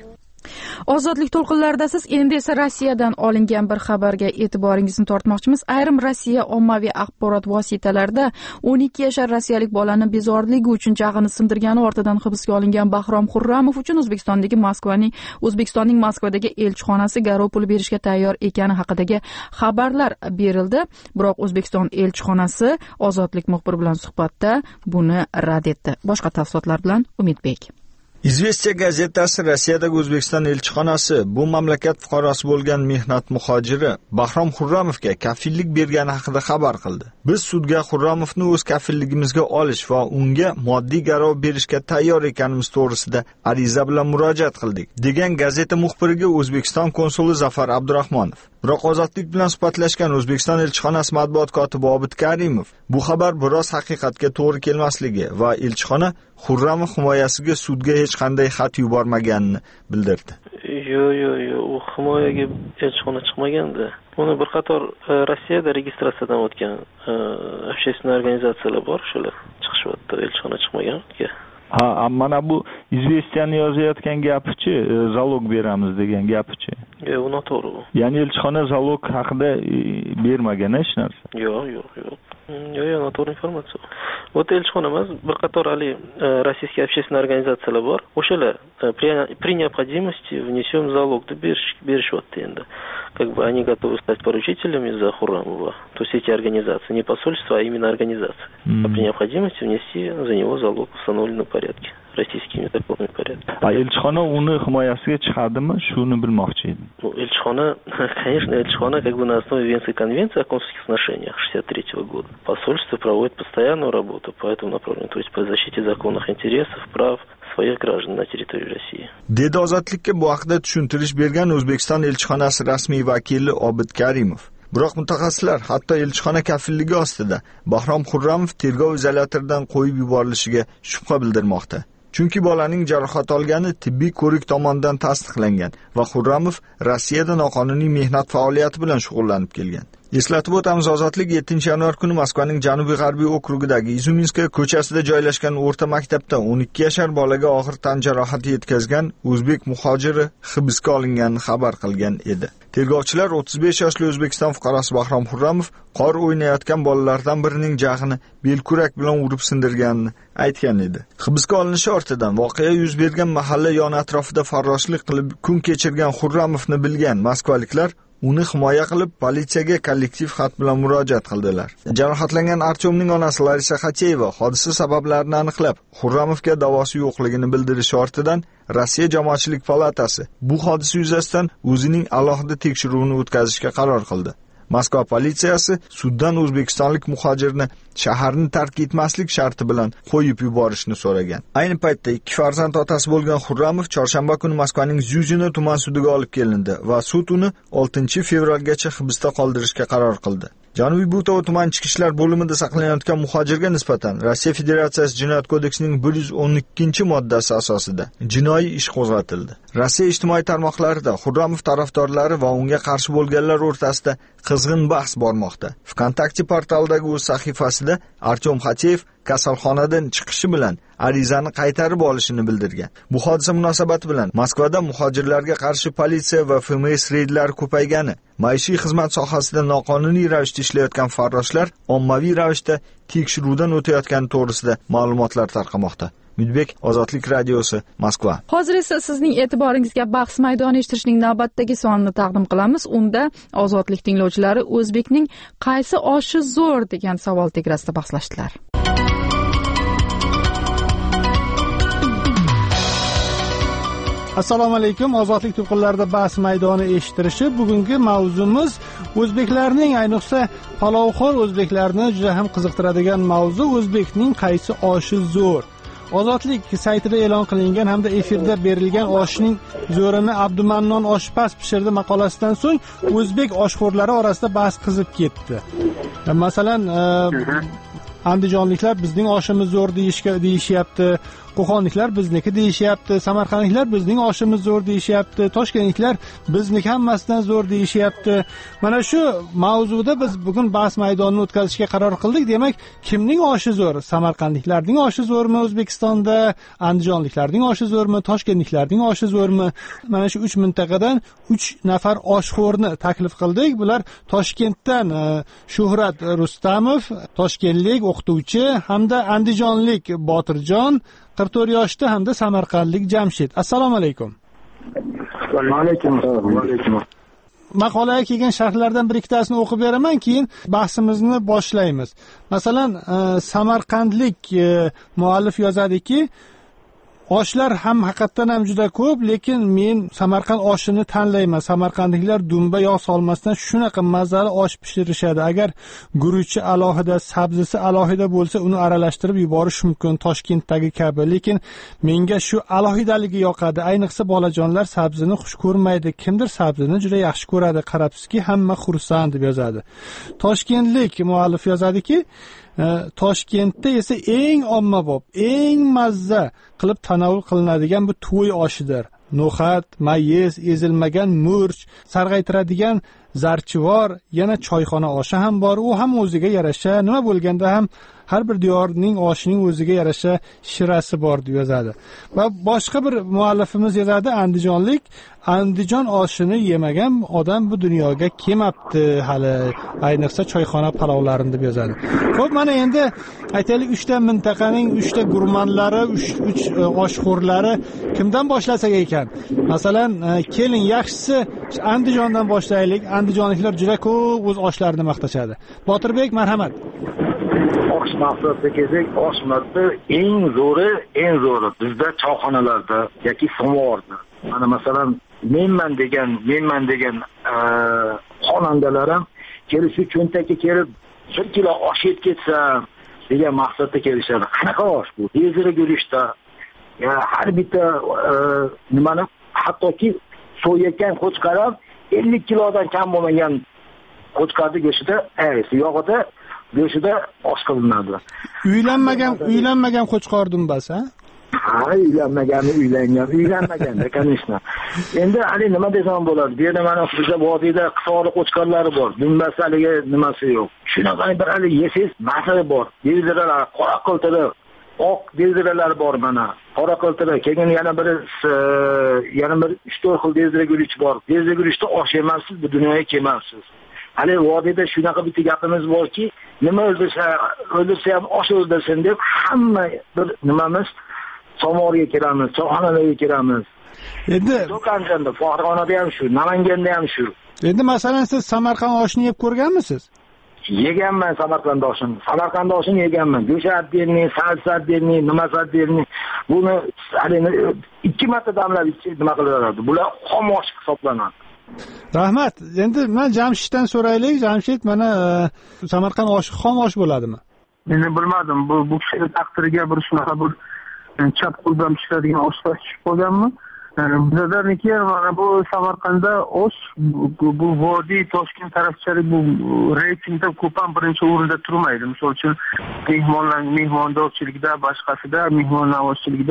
Ozodlik to'lqinlarida siz endi esa Rossiyadan olingan bir xabarga e'tiboringizni tortmoqchimiz. Ayrim Rossiya ommaviy axborot vositalarida 12 yashar rossiyalik bolani bezorligi uchun jag'ini sindirgani ortidan hibsga olingan Bahrom Xurramov uchun O'zbekistonning Moskvadagi elchixonasi garov pul berishga tayyor ekani haqidagi xabarlar berildi. Biroq O'zbekiston elchixonasi Ozodlik muxbiri bilan suhbatda buni rad etdi. Boshqa tafsilotlar bilan Umidbek. Izvestiya gazetasi Rossiyadagi O'zbekiston elchixonasi bu mamlakat fuqarosi bo'lgan mehnat muhojiri Bahrom Xurramovga kafillik bergani haqida xabar qildi. Biz sudga Xurramovni o'z kafilligimizga olish va unga moddiy garov berishga tayyor ekanimiz to'g'risida ariza bilan murojaat qildik, degan gazeta muxbiriga O'zbekiston konsuli Zafar Abdurahmonov. Biroq Ozodlik bilan suhbatlashgan O'zbekiston elchixonasi matbuot kotibi Obid Karimov bu xabar biroz haqiqatga to'g'ri kelmasligi va elchixona Xurramov himoyasiga sudga hech qanday xat yubormaganini bildirdi. Yo'q, u himoyaga elchixona chiqmagandi. Uni bir qator Rossiyada registratsiyadan o'tgan общественный organizatsiyalar bor, shular chiqishyapti, elchixona chiqmagan. Mana bu izvestiyani yozayotgan gapichi, zalog beramiz degan gapichi. U noto'g'ri. Ya'ni elchixona zalog haqida bermagan hech narsa. Yo'q. Noto'g'ri informatsiya. Вот elchixona emas, bir qator российские общественные организациялар bor. O'shalar при необходимости внесем залог deb berishyapti endi. Как бы они готовы стать поручителями за Хуррамова. То есть эти организации, не посольства, а именно организации. А при необходимости внести за него залог в установленном порядке. российскими законами и порядками. Elchixona uni himoyasiga chiqadimi? Shuni bilmoqchi edim. Elchixona, конечно, Elchixona как бы на основе Венской конвенции о консульских отношениях 1963 года. Посольство проводит постоянную работу по этому направлению, то есть по защите законных интересов, прав своих граждан на территории России. Dedi Ozodlikka bu haqda tushuntirish bergan O'zbekiston elchixonasi rasmiy vakili Obid Karimov. Biroq mutaxassislar hatto elchixona kafilligi ostida Bahrom Xurramov tergov izolyatoridan qo'yib yuborilishiga shubha bildirmoqda. Chunki bolaning jarohat olgani tibbiy ko'rik tomonidan tasdiqlangan va Xurramov Rossiyada noqonuniy mehnat faoliyati bilan shug'ullanib kelgan. Eslatib o'tamiz, Ozodlik 7-yanvar kuni Moskvaning janubiy-g'arbiy okrugidagi Izuminskaya ko'chasida joylashgan o'rta maktabda 12 yashar bolaga og'ir tan jarohati yetkazgan o'zbek muhojiri hibsga olinganini xabar qilgan edi. Tergovchilar 35 yoshli O'zbekiston fuqarosi Bahrom Xurramov qor o'ynayotgan bolalardan birining jag'ini belkurak bilan urib sindirganini aytgan edi. Hibsga olinishi ortidan voqea yuz bergan mahalla yon atrofida farroshlik qilib kun kechirgan Xurramovni bilgan moskvaliklar uni himoya qilib politsiyaga kollektiv xat bilan murojaat qildilar. Jarohatlangan Artyomning onasi Larisa Xateyeva hodisa sabablarini aniqlab, Xurramovga davosi yo'qligini bildirishi ortidan Rossiya jamoatchilik palatasi bu hodisa yuzasidan o'zining alohida tekshiruvini o'tkazishga qaror qildi. Moskva politsiyasi suddan o'zbekistonlik muhojirni shaharni tark etmaslik sharti bilan qo'yib yuborishni so'ragan. Ayni paytda ikki farzand otasi bo'lgan Xurramov chorshanba kuni Moskvaning Zyuzino tuman sudiga olib kelindi va sud uni 6-fevralgacha hibsda qoldirishga qaror qildi. Janubiy Butov tuman ichki ishlar bo'limida saqlanayotgan muhojirga nisbatan Rossiya Federatsiyasi Jinoyat kodeksining 112-moddasi asosida jinoiy ish qo'zg'atildi. Rossiya ijtimoiy tarmoqlarida Xurramov tarafdorlari va unga qarshi bo'lganlar o'rtasida qizg'in bahs bormoqda. VKontakte portalidagi o'z sahifasida Artyom Xateyev kasalxonadan chiqishi bilan arizani qaytarib olishini bildirgan. Bu hodisa munosabati bilan Moskvada muhojirlarga qarshi politsiya va FMS reydlari ko'paygani, maishiy xizmat sohasida noqonuniy ravishda ishlayotgan farroshlar ommaviy ravishda tekshiruvdan o'tayotgani to'g'risida ma'lumotlar tarqamoqda. Mudbek, Ozodlik radiosi, Moskva. Hozir esa sizning e'tiboringizga bahs maydoni eshitishning navbatdagi sonini taqdim qilamiz. Unda Ozodlik tinglovchilari o'zbekning qaysi oshi zo'r degan savol tegrasida bahslashdilar. Assalomu alaykum. Ozodlik to'lqinlarida bahs maydoni eshittirishi. Bugungi mavzumiz o'zbeklarning, ayniqsa palovxo'r o'zbeklarni juda ham qiziqtiradigan mavzu o'zbekning qaysi oshi zo'r. Ozodlik saytida e'lon qilingan hamda efirda berilgan oshning zo'rini Abdumannon oshpaz pishirdi maqolasidan so'ng o'zbek oshxo'rlari orasida bahs qizib ketdi. Masalan, andijonliklar bizning oshimiz zo'r deyishyapti. Qo'qonliklar bizniki deyishyapti, samarqandliklar bizning oshimiz zo'r deyishyapti, toshkentliklar bizniki hammasidan zo'r deyishyapti. Mana shu mavzuda biz bugun bahs maydonini o'tkazishga qaror qildik. Demak, kimning oshi zo'r? Samarqandliklarning oshi zo'rmi O'zbekistonda? Andijonliklarning oshi zo'rmi? Toshkentliklarning oshi zo'rmi? Mana shu 3 mintaqadan 3 nafar oshxo'rni taklif qildik. Bular Toshkentdan Shuhrat Rustamov, toshkentlik o'qituvchi hamda andijonlik Botirjon, 44 yoshda hamda samarqandlik Jamshid. Assalomu alaykum. Alaykum assalom. Maqolaga kelgan sharhlardan bir ikkitasini o'qib beraman, keyin bahsimizni boshlaymiz. Masalan, samarqandlik muallif yozadiki, oshlar ham haqiqatan ham juda ko'p, lekin men Samarqand oshini tanlayman. Samarqandliklar dumba yog' solmasdan shunaqa mazali osh pishirishadi. Agar guruchi alohida, sabzisi alohida bo'lsa, uni aralashtirib yuborish mumkin Toshkentdagi kabi. Lekin menga shu alohidaligi yoqadi. Ayniqsa bolajonlar sabzini xush ko'rmaydi. Kimdir sabzini juda yaxshi ko'radi. Qarabsizki, hamma xursand deb yozadi. Toshkentlik muallif yozadiki, Toshkentda esa eng ommabop, eng mazza qilib tanovul qilinadigan bu to'y oshidir. No'xat, mayiz, ezilmagan murch, sarg'aytiradigan zarchivor, yana choyxona oshi ham bor. U ham o'ziga yarasha, nima bo'lganda ham har bir diyorning oshining o'ziga yarasha shirasi bor deb yozadi. Va boshqa bir muallifimiz yozadi, andijonlik, Andijon oshini yemagan odam bu dunyoga kelmabdi hali, ayniqsa choyxona palovlarini deb yozadi. Xo'p, mana endi aytaylik 3 ta mintaqaning 3 ta gurmanlari, 3 oshxo'rlari kimdan boshlasak ekan? Masalan, keling, yaxshisi Andijondan boshlaylik. Andijonliklar juda ko'p o'z oshlarini maqtashadi. Botirbek, marhamat. osh mahsulotga kelsak, osh mahsuloti eng zo'ri bizda choyxonalarda yoki samovarda. Mana masalan, menman degan xonandalar ham kelishib cho'ntakka kelib 1 kilo osh yeb ketsam degan maqsadda kelishadi. Qanaqa osh bu? Tezroq yurishda har bitta nimani hattoki so'yayotgan qo'chqar ham 50 kilodan kam bo'lmagan qo'chqarning go'shtida, yog'ida go'shtida osh qilinadi. Uylanmagan qo'chqor dumbasi, ha? Ha, uylanmagan, конечно. Endi hali nima desam bo'ladi? Bu yerda mana bizda vodiyda qisori qo'chqarlari bor. Dumbasi haliga nimasi yo'q. Shunaqa bir hali yesangiz masala bor. Dildiralar, qora qiltiri, oq dildiralar bor mana. Qora qiltiri, keyin yana bir 3-4 xil dildira guruch bor. Dildira guruchda osh yemasiz, bu dunyoga kelmasiz. Hali vodiyda shunaqa bitta gapimiz borki, nima o'ldirsa ham osh o'ldirsin deb hamma bir nimamiz Somorga kiramiz, choyxonalarga kiramiz. Endi do'konlarda, Farg'onada ham shu, Namanganda ham shu. Endi masalan siz Samarqand oshini yeb ko'rganmisiz? Yeganman Samarqand oshini yeganman. Go'sht отдельный, salsa отдельный, nima отдельный. Buni hali 2 marta damlab nima qilaveradi. Bular xom osh hisoblanadi. Rahmat. Endi men Jamshiddan so'raylik. Jamshid, mana Samarqand oshi xom osh bo'ladimi? Men bilmadim. Bu kishi taqdiriga bir shunaqa bir chap qo'ldan pishiradigan oshlar tushib qolganmi? Bizlarniki mana bu Samarqandda osh, bu vodiy Toshkent tarafchalik bu reytingda ko'p ham birinchi o'rinda turmaydi. Misol uchun mehmondorchilikda, boshqasida, mehmonnavozchilikda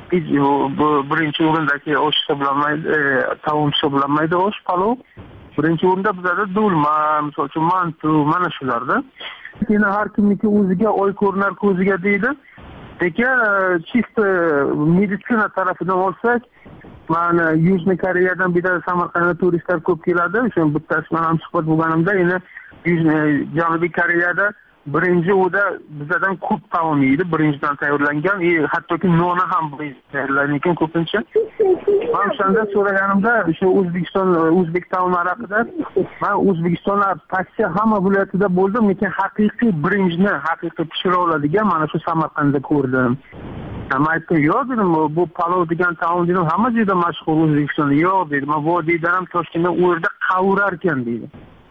birinchi o'rindagi osh hisoblanmaydi, taom hisoblanmaydi osh, palov. Birinchi o'rinda bizlarda dolma, misol uchun mantu, mana shularda. Yana har kimniki o'ziga oy ko'rinar ko'ziga deydi. Lekin чисто meditsina tarafidan olsak, mana Yužniy Koreyadan bir de Samarqandga turistlar ko'p keladi. O'sha bittasi men ham suhbat bo'lganimda, yana Janubiy Koreyada birinchi o'da bizdan ko'p taom yeydi, birinchidan tayyorlangan, hattoki noni ham tayyorlangan ko'pincha. Men shunda so'raganimda, o'sha o'zbek taomlari haqida, men O'zbekistonlar pastcha hamma viloyatida bo'ldim, lekin haqiqiy birinchini pishira oladigan mana shu Samarqandda ko'rdim. Aytdim, yo'q dedim, bu palov degan taom dedim, hamma joyda mashhur O'zbekistonda. Yo'q dedim, vodiydan ham Toshkentdan u yerda qavurar ekan deydi.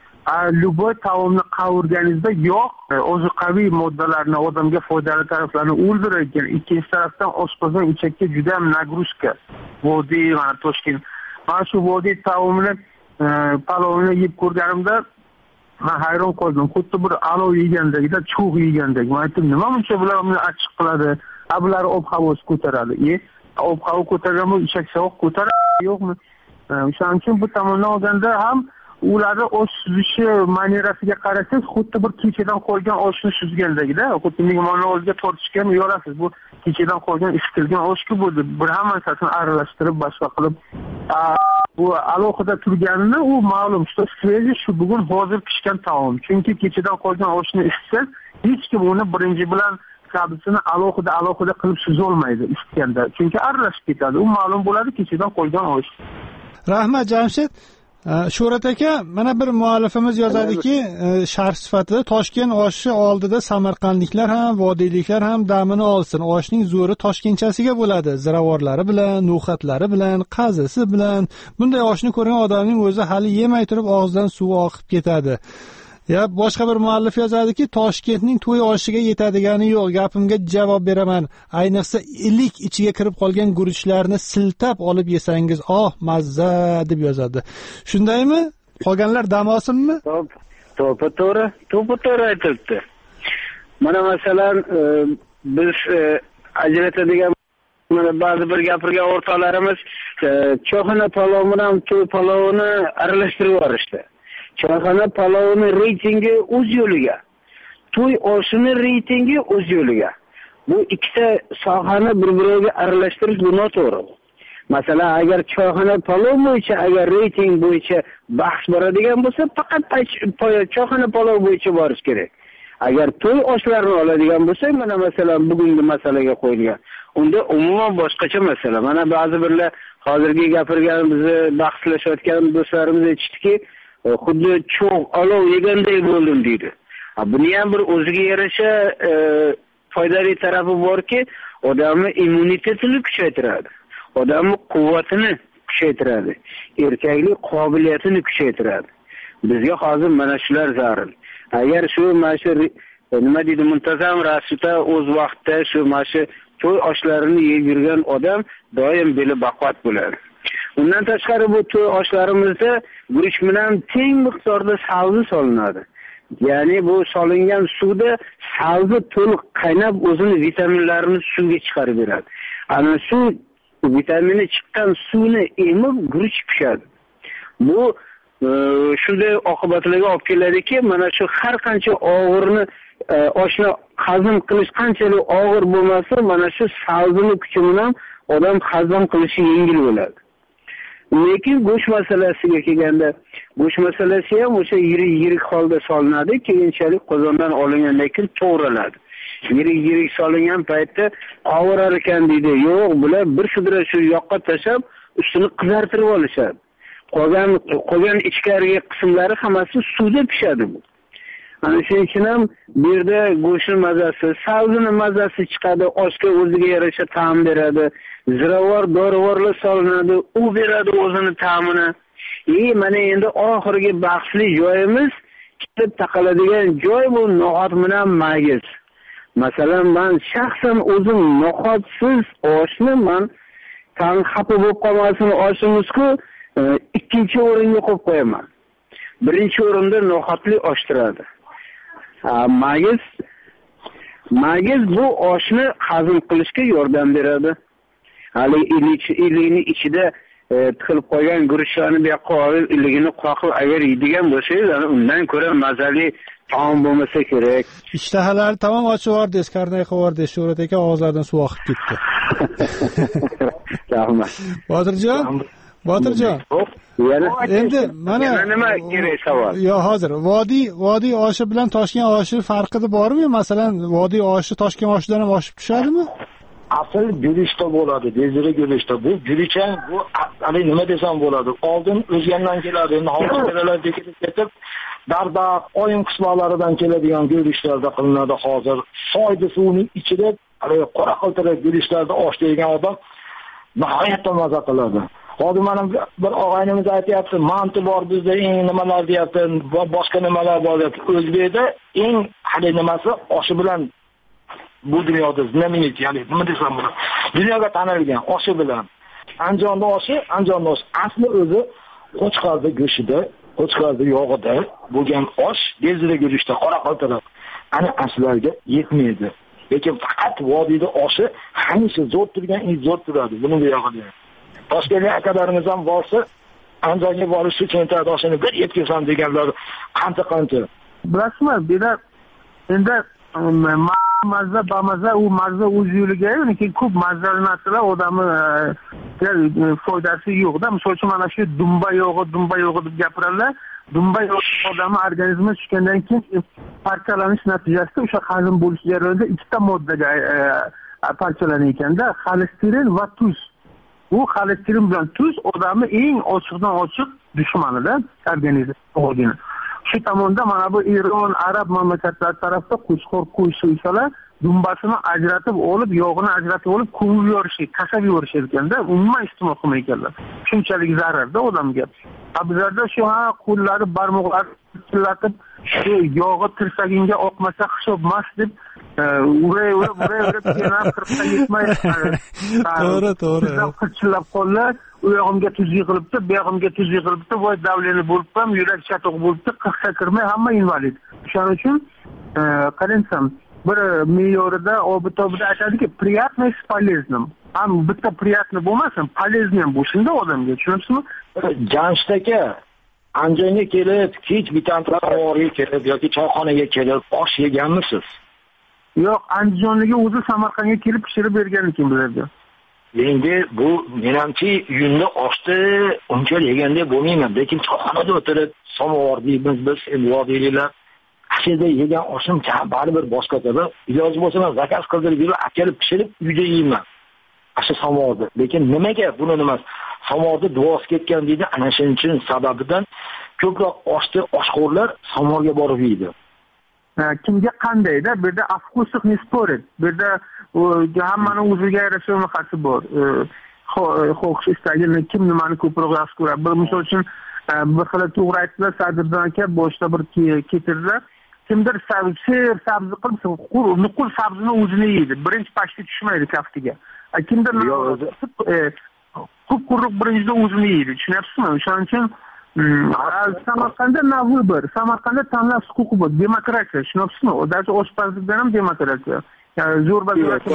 Любой taomni qavurganingizda yog' ozuqaviy moddalarni, odamga foydali taraflarini o'ldirar ekan. Ikkinchi tarafdan oshqozon ichakka juda ham nagruzka. Vodiy va Toshkent. Mana shu vodiy taomini, palovni yeb ko'rganimda men hayron qoldim. Xuddi bir alov yegandagida, cho'g' yegandek. Men aytdim, nima buncha bularni achchiq qiladi? Bular ob-havosi ko'taradi. Ob-havo ko'targan bu ichak sovuq ko'taradi, yo'qmi? O'shaning uchun bu tomondan olganda ham ularni osh suzishi manierasiga qarasangiz, xuddi bir kechadan qolgan oshni suzgandagida, xuddi mehmonni o'ziga tortishgan yorasiz. Bu kechadan qolgan isitilgan oshku bo'ldi. Bir hammasini aralashtirib, boshqa qilib, bu alohida turganini u ma'lum, shu bugun hozir pishgan taom. Chunki kechadan qolgan oshni isitsangiz, hech kim uni birinchi bilan sabzini alohida qilib suzolmaydi isitganda. Chunki aralashib ketadi. U ma'lum bo'ladi kechadan qolgan osh. Rahmat Jamshid. Shuhrat aka, mana bir muallifimiz yozadiki, sharh sifatida Toshkent oshi oldida samarqandliklar ham, vodiyliklar ham damini olsin. Oshning zo'ri toshkentchasiga bo'ladi. Ziravorlari bilan, no'xatlari bilan, qazisi bilan. Bunday oshni ko'rgan odamning o'zi hali yemay turib og'zidan suv oqib ketadi. Boshqa bir muallif yozadiki, Toshkentning to'y oshiga yetadigani yo'q. Gapimga javob beraman. Ayniqsa ilik ichiga kirib qolgan guruchlarni siltab olib yesangiz, mazza deb yozadi. Shundaymi? Qolganlar dam olsinmi? To'g'ri aytibdi. Mana masalan, biz ajratadigan ba'zi bir gapirgan o'rtoqlarimiz choyxona palovi bilan to'y palovini aralashtirib yuborishdi. Choyxona palovini reytingi o'z yo'liga, to'y oshini reytingi o'z yo'liga. Bu ikkita sohani bir-biriga aralashtirish bu noto'g'ri. Masalan, agar choyxona palov bo'yicha, agar reyting bo'yicha bahs boradigan bo'lsa, faqat choyxona palov bo'yicha borish kerak. Agar to'y oshlarini oladigan bo'lsa, mana masalan bugungi masalaga qo'yilgan. Unda umuman boshqacha masala. Mana ba'zi birlar hozirgi gapirganimizni bahslashayotgan do'stlarimiz aytishdiki, xuddi cho'g' olov yeganday bo'ldim deydi. Buni ham bir o'ziga yarasha foydali tarafi borki, odamning immunitetini kuchaytiradi. Odamning quvvatini kuchaytiradi. Erkaklik qobiliyatini kuchaytiradi. Bizga hozir mana shular zarur. Agar shu nima deydi, muntazam rasmda o'z vaqtida shu to'y oshlarini yeb yurgan odam doim beli baquvvat bo'ladi. Undan tashqari bu to'y oshlarimizda guruch bilan teng miqdorda sabzi solinadi. Ya'ni bu solingan suvda sabzi to'liq qaynab o'zini vitaminlarini suvga chiqarib beradi. Ana shu vitamini chiqqan suvni emib guruch pishadi. Bu shunday oqibatlarga olib keladiki, mana shu har qancha og'irni oshni hazm qilish qanchalik og'ir bo'lmasa, mana shu sabzini kuchi bilan odam hazm qilishi yengil bo'ladi. Lekin go'sht masalasiga kelganda, go'sht masalasi ham o'sha yirik holda solinadi, keyinchalik qozondan olingandan keyin to'g'raladi. Yirik solingan paytda qovurar ekan deydi. Yo'q, bular bir shudra shu yoqqa tashab, ustini qizartirib olishadi. Qolgan ichkarigi qismlari hammasi suvda pishadi bu. Ana shuning uchun ham bu yerda go'shtning mazasi, sabzining mazasi chiqadi, oshga o'ziga yarasha ta'm beradi. Ziravor, dorivorlar solinadi, u beradi o'zini ta'mini. Mana endi oxirgi bahsli joyimiz, kelib taqaladigan joy bu no'xat bilan mayiz. Masalan, men shaxsan o'zim no'xatsiz oshni ta'm xafa bo'lib qolmasin oshimiz-ku, ikkinchi o'ringa qo'yib qo'yaman. Birinchi o'rinda no'xatli osh turadi. Mayiz bu oshni hazm qilishga yordam beradi. Hali iligini ichida tiqilib qolgan guruchlarni bu yoqqa olib, iligini qoqib agar yeydigan bo'lsangiz, undan ko'ra mazali taom bo'lmasa kerak. Ishtahalar tamom ochib yubordingiz, karnay qilib yubordingiz. Sho'rat aka og'izlardan suv oqib ketdi. Rahmat. Botirjon. Endi mana nima kerak savol? Yo, hozir vodiy oshi bilan Toshkent oshi farqi bormi? Masalan, vodiy oshi Toshkent oshidan ham oshib tushadimi? Asl guruchda bo'ladi, deziri guruchda. Bu guruchang, bu hali nima desam bo'ladi. Oldin o'zgandan keladi, endi hozirlarga ketib Dardaq, oyun qismlaridan keladigan guruchlarda qilinadi hozir. Soyda suvning ichida qora qiltirib guruchlarda osh degan odam nihoyatda maza qiladi. Hozir mana bir og'aynimiz aytayapti, manti bor bizda, eng nimalar deyapti, boshqa nimalar bor deyapti. O'zbekda eng hali nimasi oshi bilan bu dunyoda знаменит, ya'ni nima desam bo'ladi. Dunyoga tanilgan oshi bilan. Andijonda oshi. Asli o'zi qo'chqorda go'shtida, qo'chqorda yog'ida bo'lgan osh, dezira guruchda qora qoltirib, ana aslarga yetmaydi. Lekin faqat vodiyda oshi hamisha zo'r turgan, zo'r turadi. Buni bu yog'ida. Toshkentga akalarimiz ham borsa, Andijonga borish uchun oshini bir yetkazsam deganlar qancha. Bilasizmi, beda endi mazza u mazza o'z yo'liga, ya'ni ko'p mazzali narsalar odamni foydasi yo'q-da. Misol uchun mana shu dumba yog'i deb gapiradilar. Dumba yog'i odamning organizmiga tushgandan keyin parchalanish natijasida o'sha hazm bo'lish jarayonida ikkita moddaga parchalanar ekanda, xolesterin va tuz. Bu xolesterin bilan tuz odamning eng ochiqdan ochiq dushmanida organizmga. Shu tomonda mana bu Eron, arab mamlakatlari tarafda qo'shqor qo'ysalar, dumbasini ajratib olib, yog'ini ajratib olib, ko'mib yuborishi, tashlab yuborish ekanda, umuman iste'mol qilmaydilar. Shunchalik zararda odamga. Bizlarda shu qo'llari, barmoqlari tillatib, shu yog'i tirsaginga oqmasa hisobmas deb ura kenar 40 ga yetmay. To'g'ri. Qirchillab qollar, u yog'imga tuz yig'ilibdi, bu yog'imga tuz yig'ilibdi, voy davleni bo'lib ham, yurak chatoq bo'libdi, 40 ga kirmay hamma invalid. Shuning uchun qarasam, bir me'yorida obitobida aytadiki, приятный с полезным. Ham bitta приятный bo'lmasin, полезный ham bo'lsin-da odamga. Tushunasizmi? Jamshid aka, Andijonga kelib, kech bitantravorga kelib yoki choyxonaga kelib osh yeganmisiz? Yo'q, Andijonga o'zi Samarqandga kelib pishirib bergan ekan bizlarga. Endi bu menimcha uyimda oshni uncha yeganda bo'lmayman, lekin choyxonada o'tirib samovar deymiz biz, vodiylar. Ashida yegan oshim baribir boshqacha. Iloji bo'lsa men zakaz qildirib, akelib pishirib uyda yeyman. Asha samovarda. Lekin nimaga buni emas? Samovarda duosi ketgan deydi. Ana shuning uchun sababidan ko'proq oshni oshxo'rlar samovarga borib yeydi. kimga qandayda bu yerda afkuslik не спорит. Bu yerda hammani o'ziga yarasha xonasi bor. Xo'sh, istagini kim nimani ko'proq yaxshi ko'radi. Misol uchun bir xil to'g'ri aytdilar, Sadirjon aka boshda bir ketirdilar. Kimdir sabzi qilib, nuqul sabzini o'zini yeydi. Birinchi pashti tushmaydi kaftiga. Kimdir quruq birinchida o'zini yeydi. Tushunyapsizmi? O'shaning uchun Samarqandda navbir, Samarqandda tanlash huquqi bor, demokratiya, tushunyapsizmi? O'dachi oshpazlikdan ham demokratiya. Yani zo'rba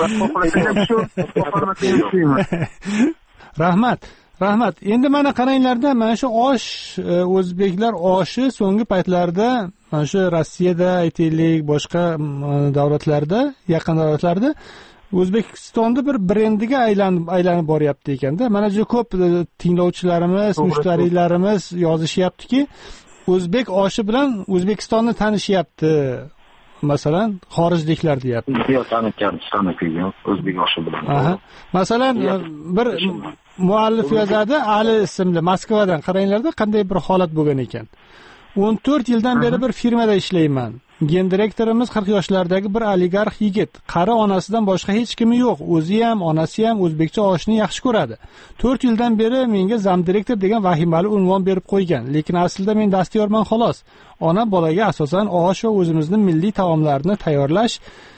Rahmat. Endi mana qaranglarda, mana shu osh, o'zbeklar oshi so'nggi paytlarda mana shu Rossiyada, aytaylik, boshqa davlatlarda, yaqin davlatlarda O'zbekistonda bir brendiga aylanib boryapti ekanda. Mana juda ko'p tinglovchilarimiz, mushtariylarimiz yozishyaptiki, o'zbek oshi bilan O'zbekistonni tanishyapti. Masalan, xorijliklar deyapti. Yo'q, tanitgan o'zbek oshi bilan. Masalan, bir muallif yozadi, Ali ismli, Moskvadan. Qaranglarda qanday bir holat bo'lgan ekan. 14 yildan beri bir firmada ishlayman. Gen direktorimiz 40 yoshlardagi bir oligarx yigit. Qari onasidan boshqa hech kimi yo'q. O'zi ham, onasi ham o'zbekcha oshni yaxshi ko'radi. 4 yildan beri menga zam direktor degan vahimali unvon berib qo'ygan. Lekin aslida men dastyorman xolos. Ona bolaga asosan osh va o'zimizning milliy taomlarni tayyorlash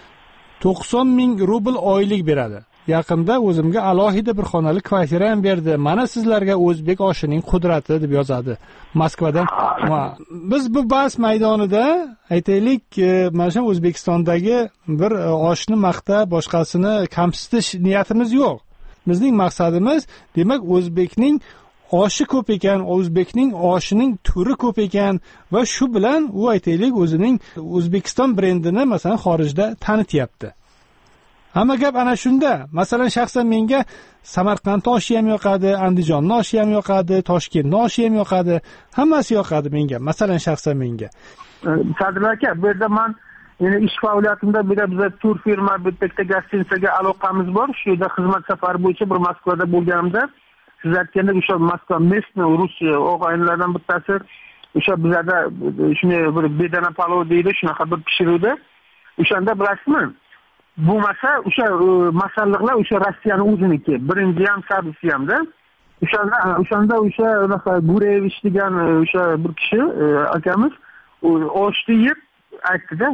90 ming rubl oylik beradi. Yaqinda o'zimga alohida bir xonali kvartira ham berdi. Mana sizlarga o'zbek oshining qudrati deb yozadi Moskvadan. Biz bu bahs maydonida aytaylik, mana shu O'zbekistondagi bir oshni maqta, boshqasini kamsitish niyatimiz yo'q. Bizning maqsadimiz, demak, o'zbekning oshi ko'p ekan, o'zbekning oshining turi ko'p ekan va shu bilan u aytaylik o'zining O'zbekiston brendini masalan xorijda tanityapti. Hamma gap ana shunda. Masalan, shaxsan menga Samarqand oshi ham yoqadi, Andijon oshi ham yoqadi, Toshkent oshi ham yoqadi. Hammasi yoqadi menga. Masalan, shaxsan menga. Sadir aka, bu yerda men ish faoliyatimda biza tur firma, bitta gostinitsaga aloqamiz bor. Shu yerda xizmat safari bo'yicha bir Moskvada bo'lganimda, siz aytgandek o'sha Moskva местный Rusiya og'aynilardan bittasi o'sha bizada shuni bir bedana palov deydi, shunaqa bir pishiruvdi. O'shanda bilasizmi? Bu o'sha masalliqlar o'sha Rossiyaning o'ziniki. Birinchi ham, sabisi hamda. O'shanda o'sha Gurevich degan o'sha bir kishi akamiz oshni yeb aytdi-da,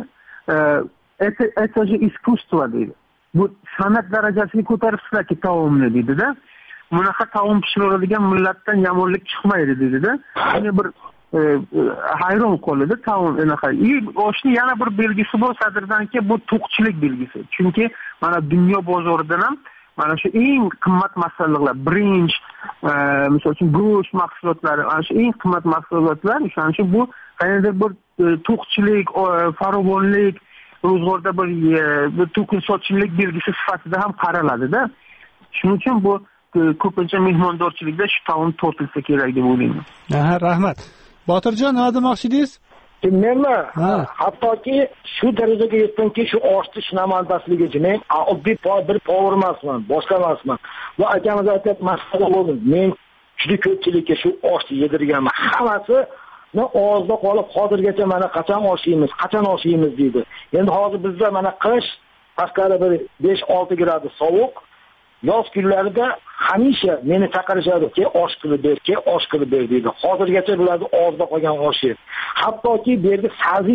это же искусство deydi. Bu san'at darajasiga ko'taribsizlarki taomni deydi-da. Bunaqa taom pishiradigan millatdan yomonlik chiqmaydi deydi-da. Ya'ni bir hayron qoldi taom enaqa. Oshni yana bir belgisi bor Sadirdanki, bu to'qchilik belgisi. Chunki mana dunyo bozoridan ham mana shu eng qimmat masalliqlar, birinchi, misol uchun go'sht mahsulotlari, ana shu eng qimmat mahsulotlar, o'shaning uchun bu qanday bir to'qchilik, farovonlik, ro'zg'orda bir to'kinsochlik belgisi sifatida ham qaraladi-da. Shuning uchun bu ko'pincha mehmondorchilikda shu taom tortilsa kerak deb o'ylayman. Rahmat. Botirjon, nima demoqchi edingiz? Menmi? Hattoki shu darajaga yetdimki, shu oshni shinamandasligicha men oddiy bir povur emasman, boshqa emasman. Bu akamiz aytib masala bo'ldi. Men juda ko'pchilikka shu oshni yedirganman. Hammasi og'izda qolib, hozirgacha mana qachon osh yeymiz deydi. Endi hozir bizda mana qish, tashqarida bir 5-6 gradus sovuq. Yoz kunlarida hamisha meni chaqirishadi, "Ke osh qilib ber" deydi. Hozirgacha bularni og'izda qolgan osh yer. Hattoki bu yerga sazi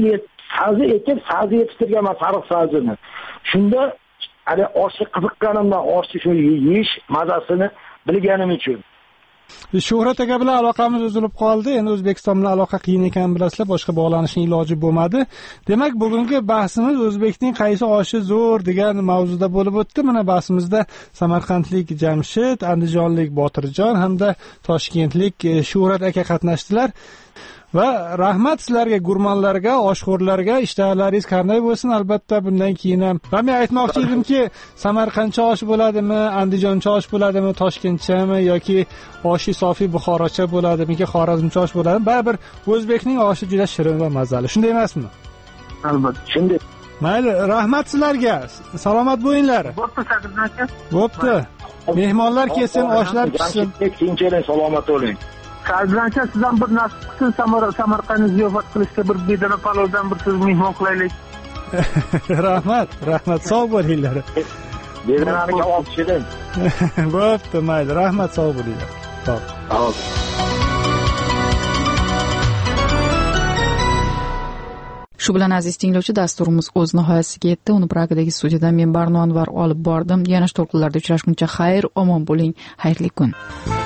yetishtirganman, sariq sazini. Shunda hali oshga qiziqqanimdan, oshni shu yeyish mazasini bilganim uchun. Shuhrat aka bilan aloqamiz uzilib qoldi. Endi O'zbekiston bilan aloqa qiyin ekanini bilasizlar, boshqa bog'lanishning iloji bo'lmadi. Demak, bugungi bahsimiz o'zbekning qaysi oshi zo'r degan mavzuda bo'lib o'tdi. Mana bahsimizda Samarqandlik Jamshid, Andijonlik Botirjon hamda Toshkentlik Shuhrat aka qatnashdilar. Va rahmat sizlarga, gurmanlarga, oshxo'rlarga, ishtahalaringiz qanday bo'lsin, albatta bundan keyin ham. Va men aytmoqchi edimki, Samarqandcha osh bo'ladimi, Andijoncha osh bo'ladimi, Toshkentchami yoki oshi sofiy Buxorocha bo'ladimi, Xorazmcha osh bo'ladimi? Baribir o'zbekning oshi juda shirin va mazali. Shunday emasmi? Albatta, shunday. Mayli, rahmat sizlarga. Salomat bo'linglar. Bo'pti, Sadirjon aka. Bo'pti. Mehmonlar kelsin, oshlar pishsin. Tinchlik, salomat bo'ling. Bilancha sizdan bir nasib qilsin Samarqandga ziyofat qilishga bir bedana palovdan bir siz mehmon qilaylik. Rahmat, sog' bo'linglar. Bedananiga olib keling. Bo'pti, mayli, rahmat, sog' bo'linglar. Sog'. Shu bilan aziz tinglovchi, dasturimiz o'z nihoyasiga yetdi. Uni Pragadagi studiyadan men Barno Anvar olib bordim. Yana to'lqinlarda uchrashguncha xayr, omon bo'ling, xayrli kun.